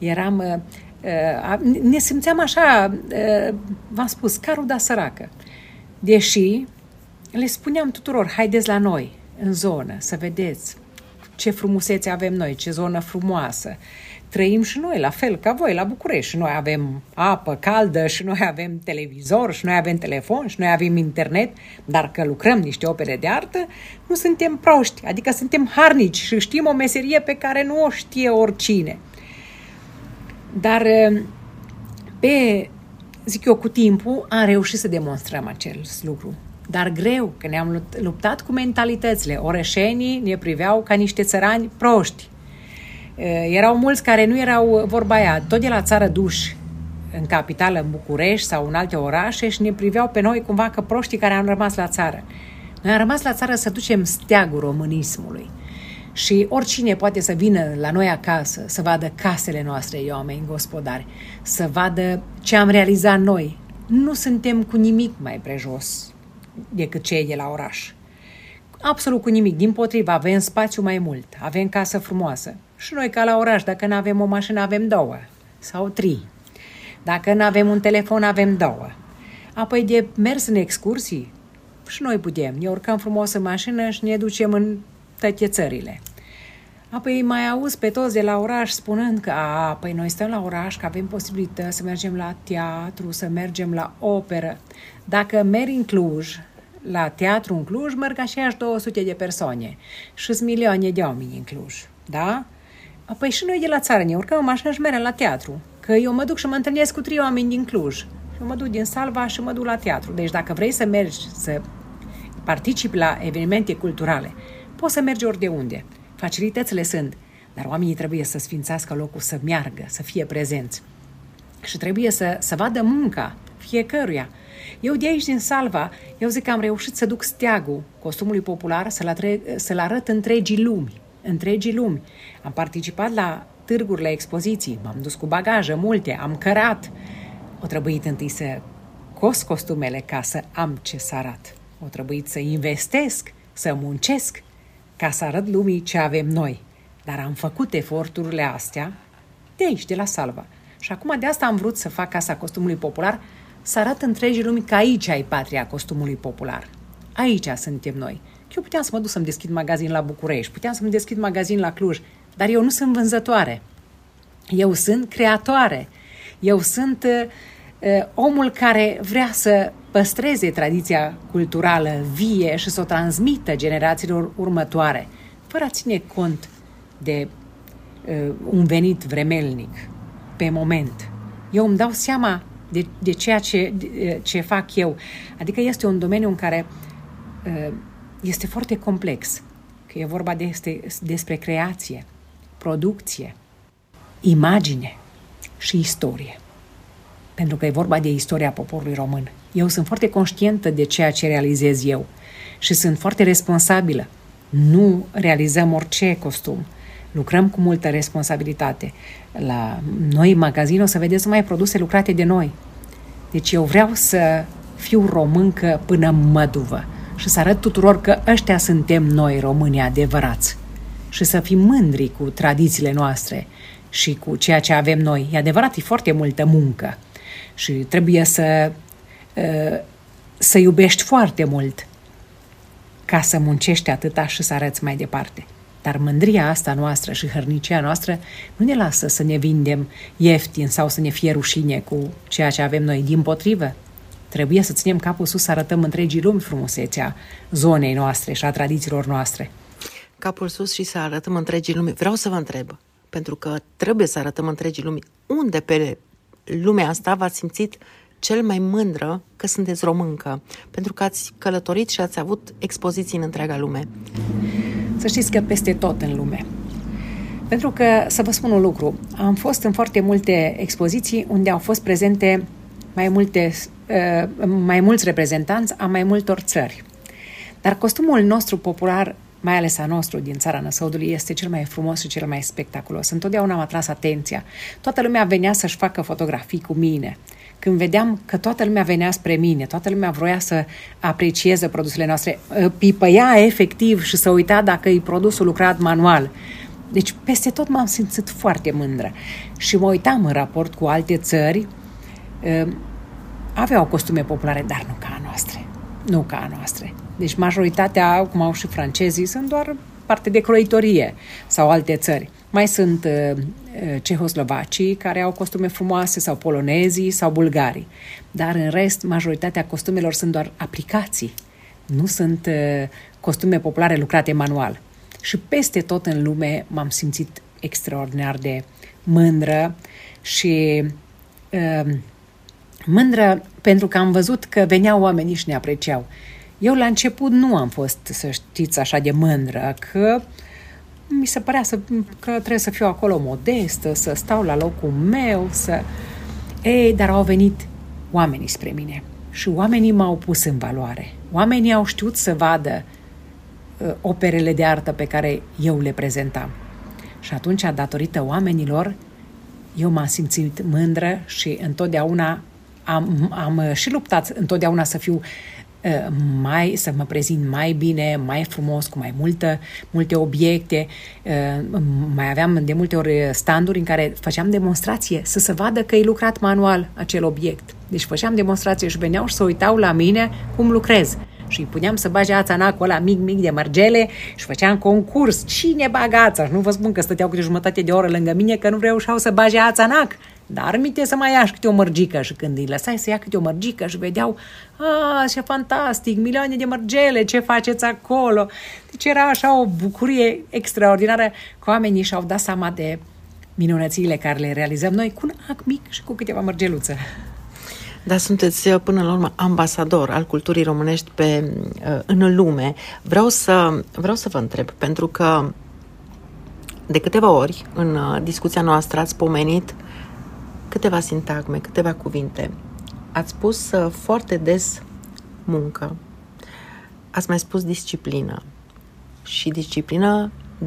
Ne simțeam așa, v-am spus, ca ruda săracă. Deși le spuneam tuturor, haideți la noi, în zonă, să vedeți ce frumusețe avem noi, ce zonă frumoasă. Trăim și noi, la fel ca voi, la București. Și noi avem apă caldă, și noi avem televizor, și noi avem telefon, și noi avem internet, dar că lucrăm niște opere de artă, nu suntem proști, adică suntem harnici și știm o meserie pe care nu o știe oricine. Dar zic eu, cu timpul am reușit să demonstrăm acel lucru. Dar greu, că ne-am luptat cu mentalitățile. Orășenii ne priveau ca niște țărani proști. Erau mulți care nu erau, vorba aia, tot de la țară duși în capitală, în București sau în alte orașe, și ne priveau pe noi cumva că proștii care am rămas la țară. Noi am rămas la țară să ducem steagul românismului. Și oricine poate să vină la noi acasă, să vadă casele noastre, oameni gospodari, să vadă ce am realizat noi. Nu suntem cu nimic mai prejos decât cei de la oraș. Absolut cu nimic. Dimpotrivă, avem spațiu mai mult, avem casă frumoasă. Și noi, ca la oraș, dacă nu avem o mașină, avem 2 sau 3. Dacă nu avem un telefon, avem 2. Apoi de mers în excursii, și noi putem. Ne urcăm frumos în mașină și ne ducem în toate țările. Apoi mai auzi pe toți de la oraș spunând că păi noi stăm la oraș, că avem posibilități să mergem la teatru, să mergem la operă. Dacă mergi în Cluj, la teatru în Cluj, merg așa 200 de persoane și sunt milioane de oameni în Cluj. Da? Apoi și noi de la țară ne urcăm în mașină și mergem la teatru. Că eu mă duc și mă întâlnesc cu 3 oameni din Cluj. Și mă duc din Salva și mă duc la teatru. Deci dacă vrei să mergi, să participi la evenimente culturale, poți să mergi ori de unde. Facilitățile sunt, dar oamenii trebuie să sfințească locul, să meargă, să fie prezenți. Și trebuie să vadă munca fiecăruia. Eu de aici, din Salva, eu zic că am reușit să duc steagul costumului popular, să-l arăt întregii lumi. Am participat la târguri, la expoziții, m-am dus cu bagaje multe, am cărat. O trebuit întâi să cos costumele ca să am ce să arăt. O trebuit să investesc, să muncesc, ca să arăt lumii ce avem noi. Dar am făcut eforturile astea de aici, de la Salva. Și acum de asta am vrut să fac Casa Costumului Popular, să arăt întregii lumii că aici ai patria costumului popular. Aici suntem noi. Eu puteam să mă duc să-mi deschid magazin la București, puteam să-mi deschid magazin la Cluj, dar eu nu sunt vânzătoare. Eu sunt creatoare. Eu sunt omul care vrea să păstreze tradiția culturală vie și să o transmită generațiilor următoare, fără a ține cont de un venit vremelnic pe moment. Eu îmi dau seama de ceea ce fac eu. Adică este un domeniu în care este foarte complex, că e vorba despre creație, producție, imagine și istorie. Pentru că e vorba de istoria poporului român. Eu sunt foarte conștientă de ceea ce realizez eu și sunt foarte responsabilă. Nu realizăm orice costum. Lucrăm cu multă responsabilitate. La noi, în magazin, o să vedeți numai produse lucrate de noi. Deci eu vreau să fiu româncă până măduvă și să arăt tuturor că ăștia suntem noi, românii adevărați. Și să fim mândri cu tradițiile noastre și cu ceea ce avem noi. E adevărat, e foarte multă muncă și trebuie să iubești foarte mult ca să muncești atâta și să arăți mai departe. Dar mândria asta noastră și hărnicia noastră nu ne lasă să ne vindem ieftin sau să ne fie rușine cu ceea ce avem noi. Dimpotrivă, trebuie să ținem capul sus, să arătăm întregii lumi frumusețea zonei noastre și a tradițiilor noastre. Capul sus și să arătăm întregii lumi. Vreau să vă întreb, pentru că trebuie să arătăm întregii lumi. Unde pe lumea asta v-ați simțit cel mai mândră că sunteți româncă? Pentru că ați călătorit și ați avut expoziții în întreaga lume. Să știți că peste tot în lume. Pentru că, să vă spun un lucru, am fost în foarte multe expoziții unde au fost prezente mai mulți reprezentanți a mai multor țări. Dar costumul nostru popular, mai ales a nostru din țara Năsăudului, este cel mai frumos și cel mai spectaculos. Întotdeauna m-a atras atenția. Toată lumea venea să-și facă fotografii cu mine. Când vedeam că toată lumea venea spre mine, toată lumea vroia să aprecieze produsele noastre, pipăia efectiv și să uita dacă e produsul lucrat manual. Deci peste tot m-am simțit foarte mândră. Și mă uitam în raport cu alte țări, aveau costume populare, dar nu ca a noastre. Nu ca a noastre. Deci majoritatea, cum au și francezii, sunt doar parte de croitorie sau alte țări. Mai sunt cehoslovacii care au costume frumoase sau polonezii sau bulgarii. Dar în rest, majoritatea costumelor sunt doar aplicații. Nu sunt costume populare lucrate manual. Și peste tot în lume m-am simțit extraordinar de mândră și mândră pentru că am văzut că veneau oamenii și ne apreciau. Eu la început nu am fost, să știți, așa de mândră, că mi se părea că trebuie să fiu acolo modestă, să stau la locul meu, dar au venit oamenii spre mine și oamenii m-au pus în valoare. Oamenii au știut să vadă operele de artă pe care eu le prezentam. Și atunci, datorită oamenilor, eu m-am simțit mândră și întotdeauna am și luptat întotdeauna să fiu să mă prezint mai bine, mai frumos, cu mai multe obiecte. Mai aveam de multe ori standuri în care făceam demonstrație să se vadă că e lucrat manual acel obiect. Deci făceam demonstrație și veneau și se uitau la mine cum lucrez. Și îi puneam să bage ața în acul ăla mic de mărgele și făceam concurs. Cine bagă ața? Și nu vă spun că stăteau câte jumătate de oră lângă mine că nu reușeau să bage ața în ac. Dar minte să mai ia și câte o mărgică. Și când îi lăsai să ia câte o mărgică și vedeau, ce fantastic, milioane de mărgele, ce faceți acolo? Deci era așa o bucurie extraordinară că oamenii și-au dat seama de minunățiile care le realizăm noi cu un ac mic și cu câteva mărgeluțe. Dar sunteți până la urmă ambasador al culturii românești în lume. Vreau să vă întreb, pentru că de câteva ori în discuția noastră ați pomenit câteva sintagme, câteva cuvinte. Ați spus foarte des muncă. Ați mai spus disciplină. Și disciplină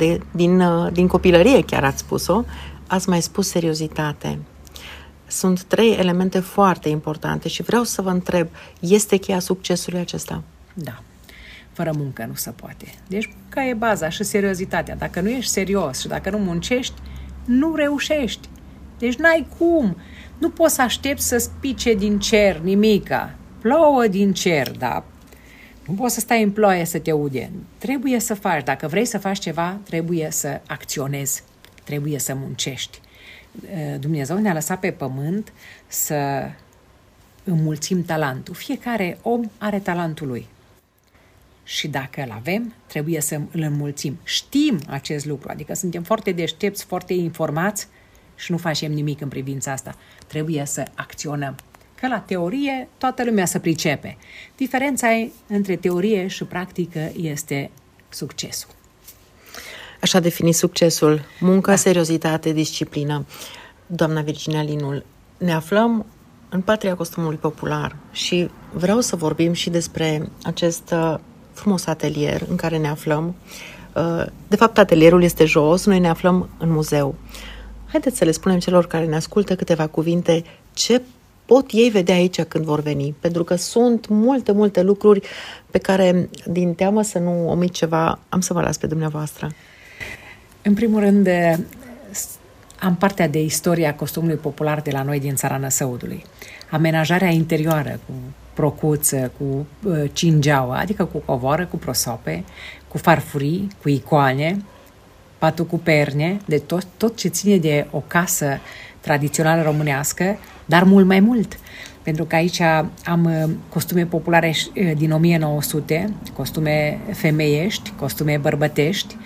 din copilărie chiar ați spus-o. Ați mai spus seriozitate. Sunt 3 elemente foarte importante și vreau să vă întreb, este cheia succesului acesta? Da. Fără muncă nu se poate. Deci munca e baza și seriozitatea. Dacă nu ești serios și dacă nu muncești, nu reușești. Deci n-ai cum. Nu poți să aștepți să spice din cer nimica. Plouă din cer, dar nu poți să stai în ploaie să te ude. Trebuie să faci. Dacă vrei să faci ceva, trebuie să acționezi. Trebuie să muncești. Dumnezeu ne-a lăsat pe pământ să înmulțim talentul. Fiecare om are talentul lui. Și dacă îl avem, trebuie să îl înmulțim. Știm acest lucru, adică suntem foarte deștepți, foarte informați și nu facem nimic în privința asta. Trebuie să acționăm. Că la teorie toată lumea se pricepe. Diferența între teorie și practică este succesul. Așa defini succesul. Muncă, seriozitate, disciplină. Doamna Virginia Linul, ne aflăm în patria costumului popular și vreau să vorbim și despre acest frumos atelier în care ne aflăm. De fapt, atelierul este jos, noi ne aflăm în muzeu. Haideți să le spunem celor care ne ascultă câteva cuvinte ce pot ei vedea aici când vor veni, pentru că sunt multe lucruri pe care, din teamă să nu omit ceva, am să vă las pe dumneavoastră. În primul rând, am partea de istoria costumului popular de la noi din țara Năsăudului. Amenajarea interioară cu procuță, cu cingeaua, adică cu covoară, cu prosoape, cu farfurii, cu icoane, patul cu perne, de tot ce ține de o casă tradițională românească, dar mult mai mult. Pentru că aici am costume populare din 1900, costume femeiești, costume bărbătești,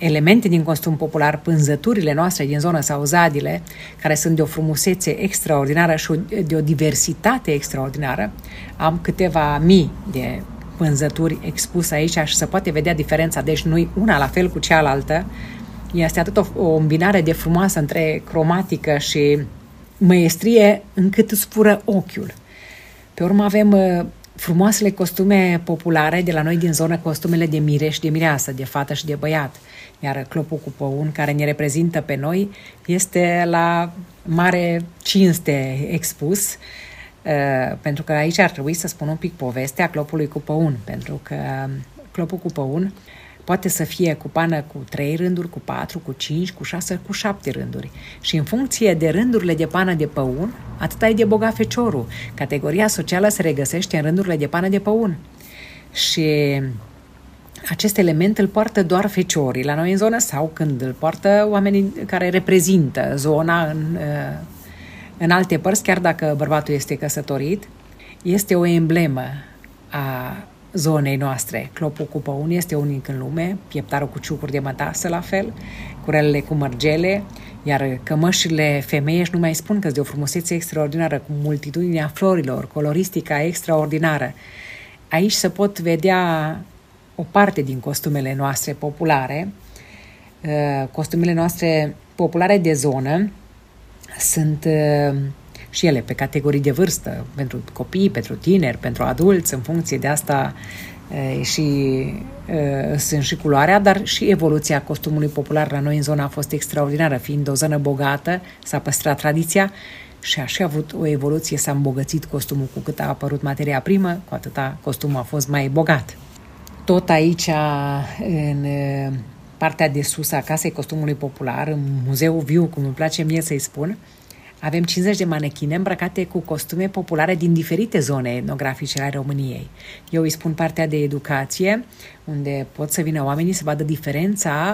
elemente din costum popular, pânzăturile noastre din zonă sau zadile, care sunt de o frumusețe extraordinară și de o diversitate extraordinară. Am câteva mii de pânzături expuse aici și se poate vedea diferența, deci nu-i una la fel cu cealaltă. Este atât o îmbinare de frumoasă între cromatică și măiestrie încât îți fură ochiul. Pe urmă avem frumoasele costume populare de la noi din zonă, costumele de mire și de mireasă, de fată și de băiat. Iar clopul cu păun, care ne reprezintă pe noi, este la mare cinste expus, pentru că aici ar trebui să spun un pic povestea clopului cu păun, pentru că clopul cu păun poate să fie cu pană cu 3 rânduri, cu 4, cu 5, cu 6, cu 7 rânduri. Și în funcție de rândurile de pană de păun, atât e de bogat feciorul. Categoria socială se regăsește în rândurile de pană de păun. Și acest element îl poartă doar feciorii la noi în zonă sau când îl poartă oamenii care reprezintă zona în alte părți, chiar dacă bărbatul este căsătorit. Este o emblemă a zonei noastre. Clopul cu păun este unic în lume, pieptarul cu ciucuri de mătasă la fel, curelele cu mărgele, iar cămășile femeiești nu mai spun că-s de o frumusețe extraordinară, cu multitudinea florilor, coloristica extraordinară. Aici se pot vedea o parte din costumele noastre populare. Costumele noastre populare de zonă sunt și ele pe categorii de vârstă, pentru copii, pentru tineri, pentru adulți, în funcție de asta sunt și culoarea, dar și evoluția costumului popular la noi în zona a fost extraordinară, fiind o zonă bogată, s-a păstrat tradiția și așa a avut o evoluție, s-a îmbogățit costumul cu cât a apărut materia primă, cu atâta costumul a fost mai bogat. Tot aici, în partea de sus a Casei Costumului Popular, în Muzeul Viu, cum îmi place mie să-i spun, avem 50 de manechine îmbrăcate cu costume populare din diferite zone etnografice ale României. Eu îi spun partea de educație, unde pot să vină oamenii să vadă diferența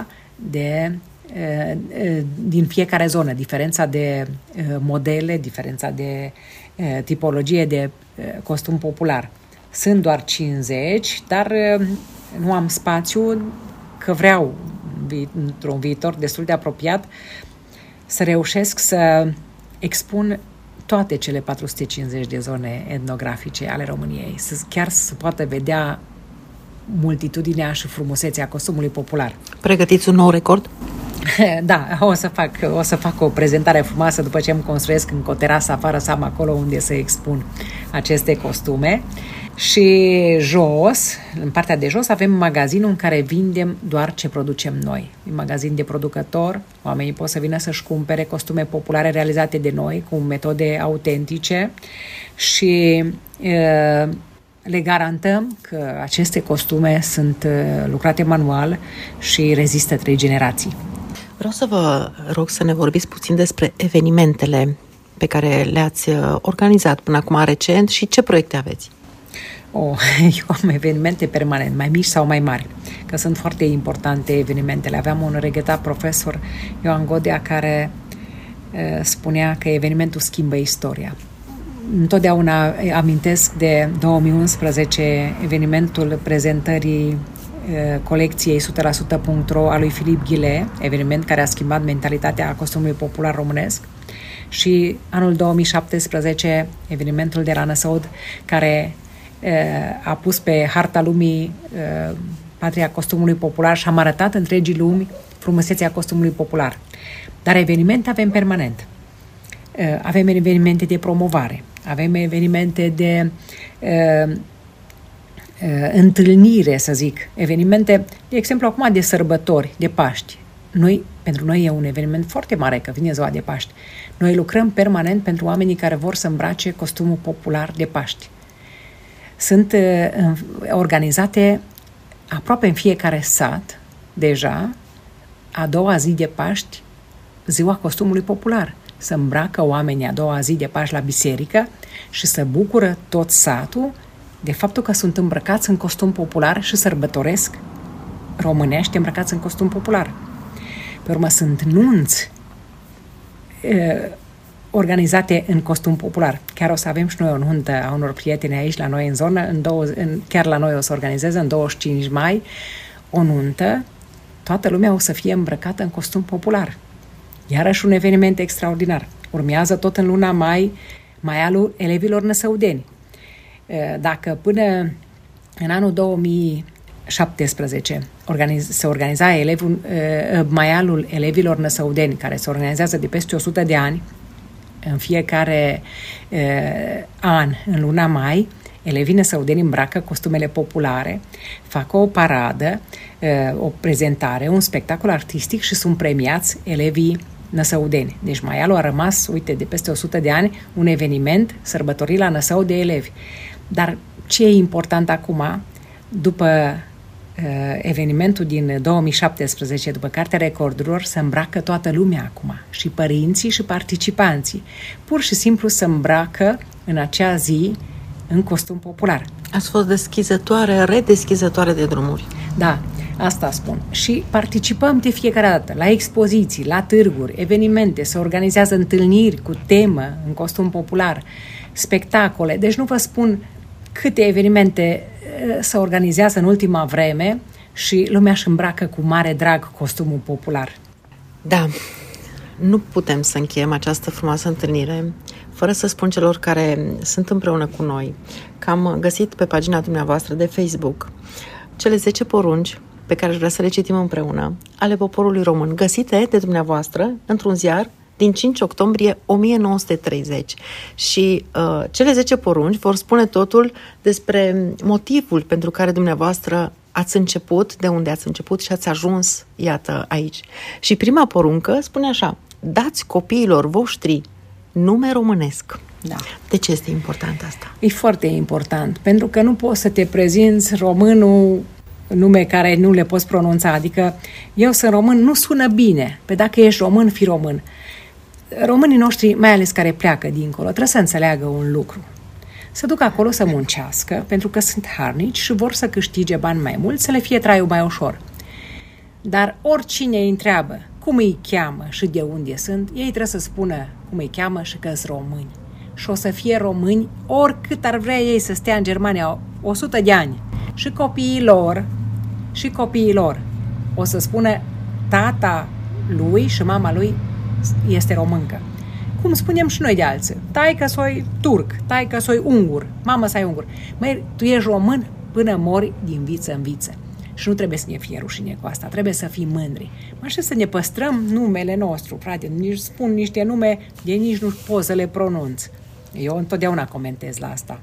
din fiecare zonă, diferența de modele, diferența de tipologie de costum popular. Sunt doar 50, dar nu am spațiu, că vreau într-un viitor destul de apropiat să reușesc să expun toate cele 450 de zone etnografice ale României, chiar să poată vedea multitudinea și frumusețea costumului popular. Pregătiți un nou record? Da, o să fac o prezentare frumoasă după ce îmi construiesc încă o terasă afară, să am acolo unde să expun aceste costume. Și jos, în partea de jos, avem magazinul în care vindem doar ce producem noi. E magazin de producător, oamenii pot să vină să-și cumpere costume populare realizate de noi, cu metode autentice și le garantăm că aceste costume sunt lucrate manual și rezistă 3 generații. Vreau să vă rog să ne vorbiți puțin despre evenimentele pe care le-ați organizat până acum recent și ce proiecte aveți. Eu am evenimente permanent, mai mici sau mai mari, că sunt foarte importante evenimentele. Aveam un regretat profesor, Ioan Godea, care spunea că evenimentul schimbă istoria. Întotdeauna amintesc de 2011 evenimentul prezentării colecției 100%.ro a lui Filip Ghile, eveniment care a schimbat mentalitatea costumului popular românesc, și anul 2017 evenimentul de la Năsăud, care a pus pe harta lumii patria costumului popular și am arătat întregii lumi frumusețea costumului popular. Dar evenimente avem permanent. Avem evenimente de promovare, avem evenimente de întâlnire, să zic, evenimente, de exemplu, acum de sărbători, de Paști. Pentru noi e un eveniment foarte mare că vine ziua de Paști. Noi lucrăm permanent pentru oamenii care vor să îmbrace costumul popular de Paști. Sunt organizate aproape în fiecare sat, deja, a doua zi de Paști, ziua costumului popular. Să îmbracă oamenii a doua zi de Paști la biserică și să bucură tot satul de faptul că sunt îmbrăcați în costum popular și sărbătoresc românești îmbrăcați în costum popular. Pe urmă sunt nunți organizate în costum popular. Chiar o să avem și noi o nuntă a unor prieteni aici la noi în zonă, chiar la noi o să organizeze în 25 mai o nuntă, toată lumea o să fie îmbrăcată în costum popular. Iarăși un eveniment extraordinar. Urmează tot în luna mai maialul elevilor năsăudeni. Dacă până în anul 2017 se organiza maialul elevilor năsăudeni, care se organizează de peste 100 de ani, în fiecare an, în luna mai, elevii năsăudeni îmbracă costumele populare, fac o paradă, o prezentare, un spectacol artistic și sunt premiați elevii năsăudeni. Deci maialul a rămas, uite, de peste 100 de ani, un eveniment sărbătorit la Năsău de elevi. Dar ce e important acum, după evenimentul din 2017, după Cartea Recordurilor, se îmbracă toată lumea acum, și părinții și participanții. Pur și simplu se îmbracă în acea zi în costum popular. Ați fost redeschizătoare de drumuri. Da, asta spun. Și participăm de fiecare dată la expoziții, la târguri, evenimente, se organizează întâlniri cu temă în costum popular, spectacole. Deci nu vă spun câte evenimente se organizează în ultima vreme și lumea își îmbracă cu mare drag costumul popular. Da, nu putem să încheiem această frumoasă întâlnire fără să spun celor care sunt împreună cu noi că am găsit pe pagina dumneavoastră de Facebook cele 10 porunci pe care aș vrea să le citim împreună, ale poporului român, găsite de dumneavoastră într-un ziar din 5 octombrie 1930. Și cele 10 porunci vor spune totul despre motivul pentru care dumneavoastră ați început, de unde ați început și ați ajuns, iată, aici. Și prima poruncă spune așa: dați copiilor voștri nume românesc. Da. De ce este important asta? E foarte important, pentru că nu poți să te prezinți românul nume care nu le poți pronunța, adică eu sunt român, nu sună bine. Pe dacă ești român, fii român. Românii noștri, mai ales care pleacă dincolo, trebuie să înțeleagă un lucru. Să ducă acolo să muncească, pentru că sunt harnici și vor să câștige bani mai mulți, să le fie traiul mai ușor. Dar oricine îi întreabă cum îi cheamă și de unde sunt, ei trebuie să spună cum îi cheamă și că sunt români. Și o să fie români oricât ar vrea ei să stea în Germania 100 de ani. Și copiii lor o să spună tata lui și mama lui este româncă. Cum spunem și noi de alții. Taică-soi turc, taică-soi ungur, mama-sa e ungur. Măi, tu ești român până mori din viță în viță. Și nu trebuie să ne fie rușine cu asta, trebuie să fim mândri. Așa să ne păstrăm numele nostru, frate. Nici spun niște nume de nici nu pot să le pronunț. Eu întotdeauna comentez la asta.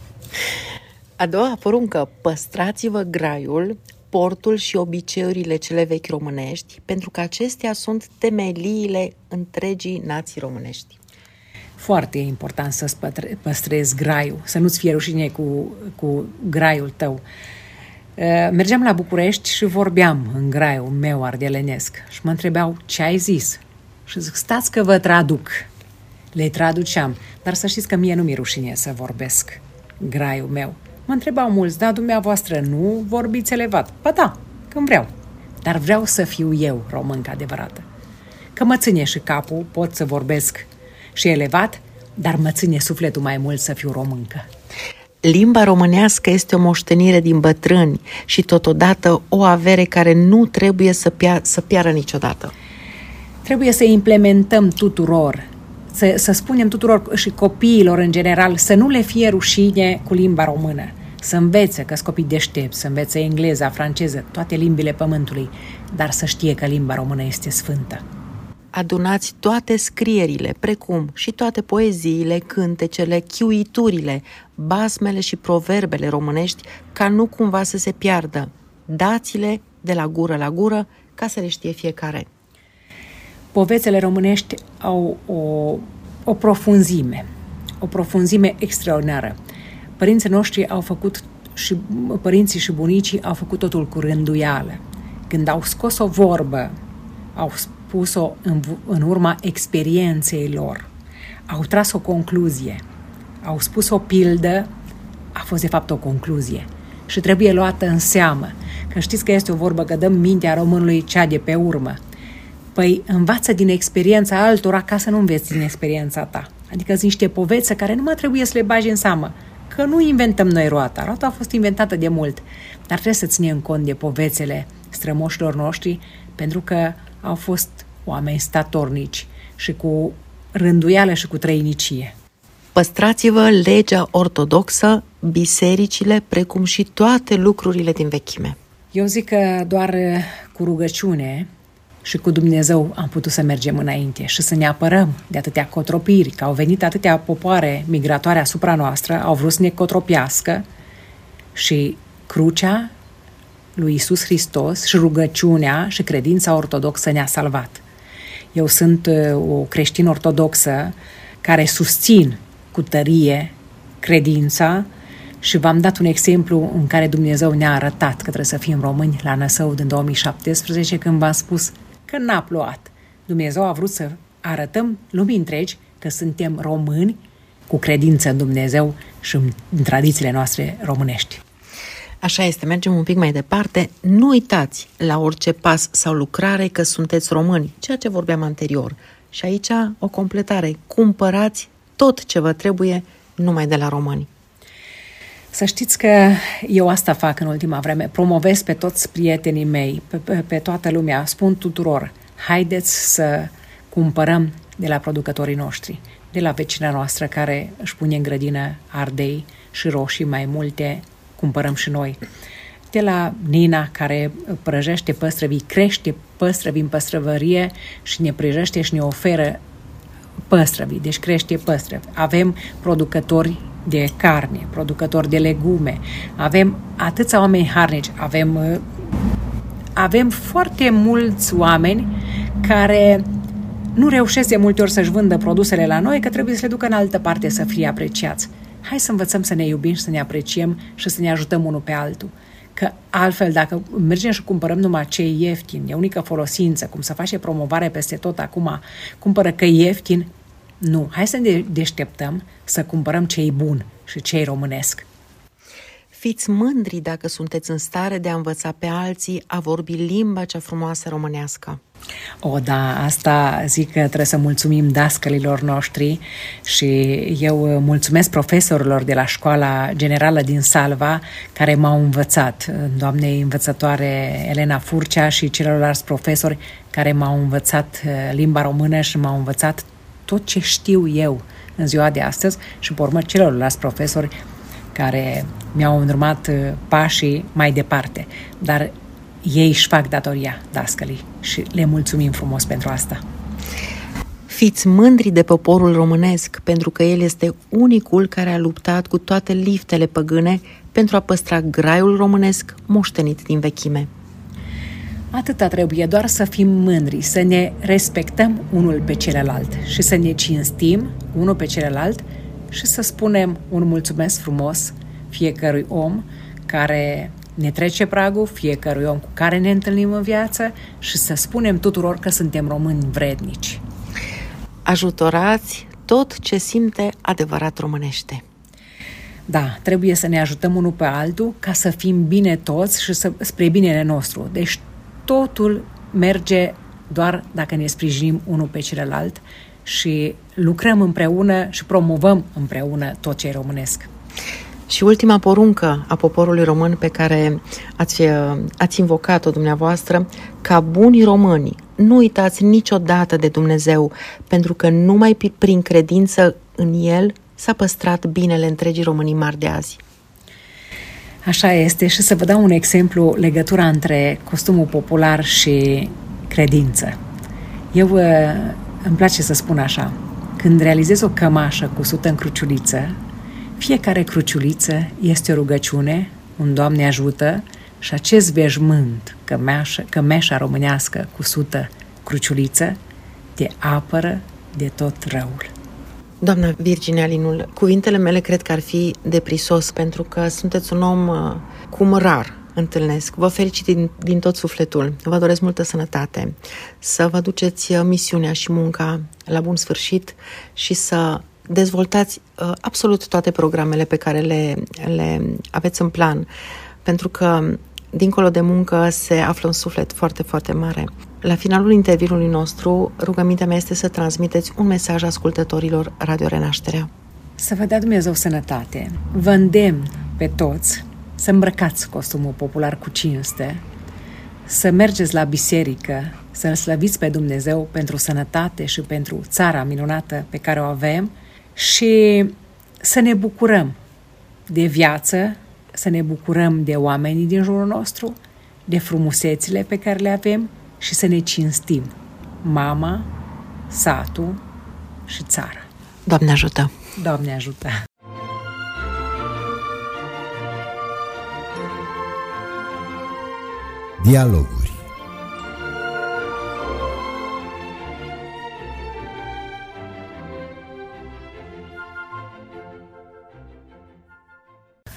A doua poruncă: păstrați-vă graiul, portul și obiceiurile cele vechi românești, pentru că acestea sunt temeliile întregii nații românești. Foarte important să-ți păstrezi graiul, să nu-ți fie rușine cu graiul tău. Mergeam la București și vorbeam în graiul meu ardelenesc și mă întrebeau ce ai zis. Și zic, stați că vă traduc. Le traduceam, dar să știți că mie nu mi-e rușine să vorbesc graiul meu. Mă întrebau mulți, da, dumneavoastră nu vorbiți elevat? Ba da, când vreau. Dar vreau să fiu eu româncă adevărată. Că mă ține și capul, pot să vorbesc și elevat, dar mă ține sufletul mai mult să fiu româncă. Limba românească este o moștenire din bătrâni și totodată o avere care nu trebuie să piară niciodată. Trebuie să implementăm tuturor, să spunem tuturor și copiilor în general, să nu le fie rușine cu limba română. Să învețe, că-s copii deștepți, să învețe engleza, franceză, toate limbile pământului, dar să știe că limba română este sfântă. Adunați toate scrierile, precum și toate poeziile, cântecele, chiuiturile, basmele și proverbele românești, ca nu cumva să se piardă. Dați-le de la gură la gură, ca să le știe fiecare. Povețele românești au o profunzime extraordinară. Părinții noștri au făcut, și părinții și bunicii au făcut totul cu rânduială. Când au scos o vorbă, au spus-o în urma experienței lor. Au tras o concluzie. Au spus o pildă, a fost de fapt o concluzie. Și trebuie luată în seamă. Că știți că este o vorbă că dăm mintea românului cea de pe urmă. Păi învață din experiența altora ca să nu înveți din experiența ta. Adică sunt niște povețe care nu mai trebuie să le bagi în seamă. Că nu inventăm noi roata. Roata a fost inventată de mult. Dar trebuie să ținem cont de povețele strămoșilor noștri, pentru că au fost oameni statornici și cu rânduială și cu trăinicie. Păstrați-vă legea ortodoxă, bisericile, precum și toate lucrurile din vechime. Eu zic că doar cu rugăciune și cu Dumnezeu am putut să mergem înainte și să ne apărăm de atâtea cotropiri, că au venit atâtea popoare migratoare asupra noastră, au vrut să ne cotropiască și crucea lui Iisus Hristos și rugăciunea și credința ortodoxă ne-a salvat. Eu sunt o creștină ortodoxă care susțin cu tărie credința și v-am dat un exemplu în care Dumnezeu ne-a arătat că trebuie să fim români la Năsăud în 2017, când v-am spus că n-a plouat. Dumnezeu a vrut să arătăm lumii întregi că suntem români cu credință în Dumnezeu și în tradițiile noastre românești. Așa este, mergem un pic mai departe. Nu uitați la orice pas sau lucrare că sunteți români, ceea ce vorbeam anterior. Și aici o completare. Cumpărați tot ce vă trebuie numai de la români. Să știți că eu asta fac în ultima vreme. Promovez pe toți prietenii mei, pe toată lumea. Spun tuturor, haideți să cumpărăm de la producătorii noștri, de la vecina noastră care își pune în grădină ardei și roșii mai multe, cumpărăm și noi. De la Nina, care prăjește păstrăvii, crește păstrăvii în păstrăvărie și ne prăjește și ne oferă păstrăvii, deci crește păstrăvi. Avem producători de carne, producători de legume, avem atâția oameni harnici, avem foarte mulți oameni care nu reușesc de multe ori să-și vândă produsele la noi, că trebuie să le ducă în altă parte să fie apreciați. Hai să învățăm să ne iubim și să ne apreciem și să ne ajutăm unul pe altul. Că altfel, dacă mergem și cumpărăm numai ce e ieftin, e unică folosință, cum să face promovare peste tot acum, cumpără că e ieftin, nu. Hai să ne deșteptăm să cumpărăm ce e bun și ce e românesc. Fiți mândri dacă sunteți în stare de a învăța pe alții a vorbi limba cea frumoasă românească. Da, asta zic că trebuie să mulțumim dascălilor noștri și eu mulțumesc profesorilor de la Școala Generală din Salva care m-au învățat, doamnei învățătoare Elena Furcea și celorlalți profesori care m-au învățat limba română și m-au învățat tot ce știu eu în ziua de astăzi și pe urmă celorlalți profesori care mi-au îndrumat pașii mai departe. Dar ei își fac datoria, dascălii, și le mulțumim frumos pentru asta. Fiți mândri de poporul românesc, pentru că el este unicul care a luptat cu toate liftele păgâne pentru a păstra graiul românesc moștenit din vechime. Atâta trebuie, doar să fim mândri, să ne respectăm unul pe celălalt și să ne cinstim unul pe celălalt și să spunem un mulțumesc frumos fiecărui om care ne trece pragul, fiecărui om cu care ne întâlnim în viață și să spunem tuturor că suntem români vrednici. Ajutorați tot ce simte adevărat românește. Da, trebuie să ne ajutăm unul pe altul ca să fim bine toți și spre binele nostru. Deci totul merge doar dacă ne sprijinim unul pe celălalt și lucrăm împreună și promovăm împreună tot ce e românesc. Și ultima poruncă a poporului român pe care ați invocat-o dumneavoastră, ca buni români, nu uitați niciodată de Dumnezeu, pentru că numai prin credință în El s-a păstrat binele întregii Românii mari de azi. Așa este și să vă dau un exemplu, legătura între costumul popular și credință. Eu îmi place să spun așa, când realizez o cămașă cusută în cruciuliță, fiecare cruciuliță este o rugăciune, un Doamne ajută și acest veșmânt, cămeșa românească cusută cruciuliță, te apără de tot răul. Doamna Virginia Linul, cuvintele mele cred că ar fi de prisos, pentru că sunteți un om cum rar întâlnesc. Vă felicit din tot sufletul. Vă doresc multă sănătate, să vă duceți misiunea și munca la bun sfârșit și să dezvoltați absolut toate programele pe care le aveți în plan, pentru că dincolo de muncă se află un suflet foarte, foarte mare. La finalul interviului nostru, rugămintea mea este să transmiteți un mesaj ascultătorilor Radio Renașterea. Să vă dea Dumnezeu sănătate. Vă îndemn pe toți să îmbrăcați costumul popular cu cinste, să mergeți la biserică, să-L slăviți pe Dumnezeu pentru sănătate și pentru țara minunată pe care o avem și să ne bucurăm de viață, să ne bucurăm de oamenii din jurul nostru, de frumusețile pe care le avem și să ne cinstim mama, satul și țara. Doamne ajută! Doamne ajută! Dialoguri.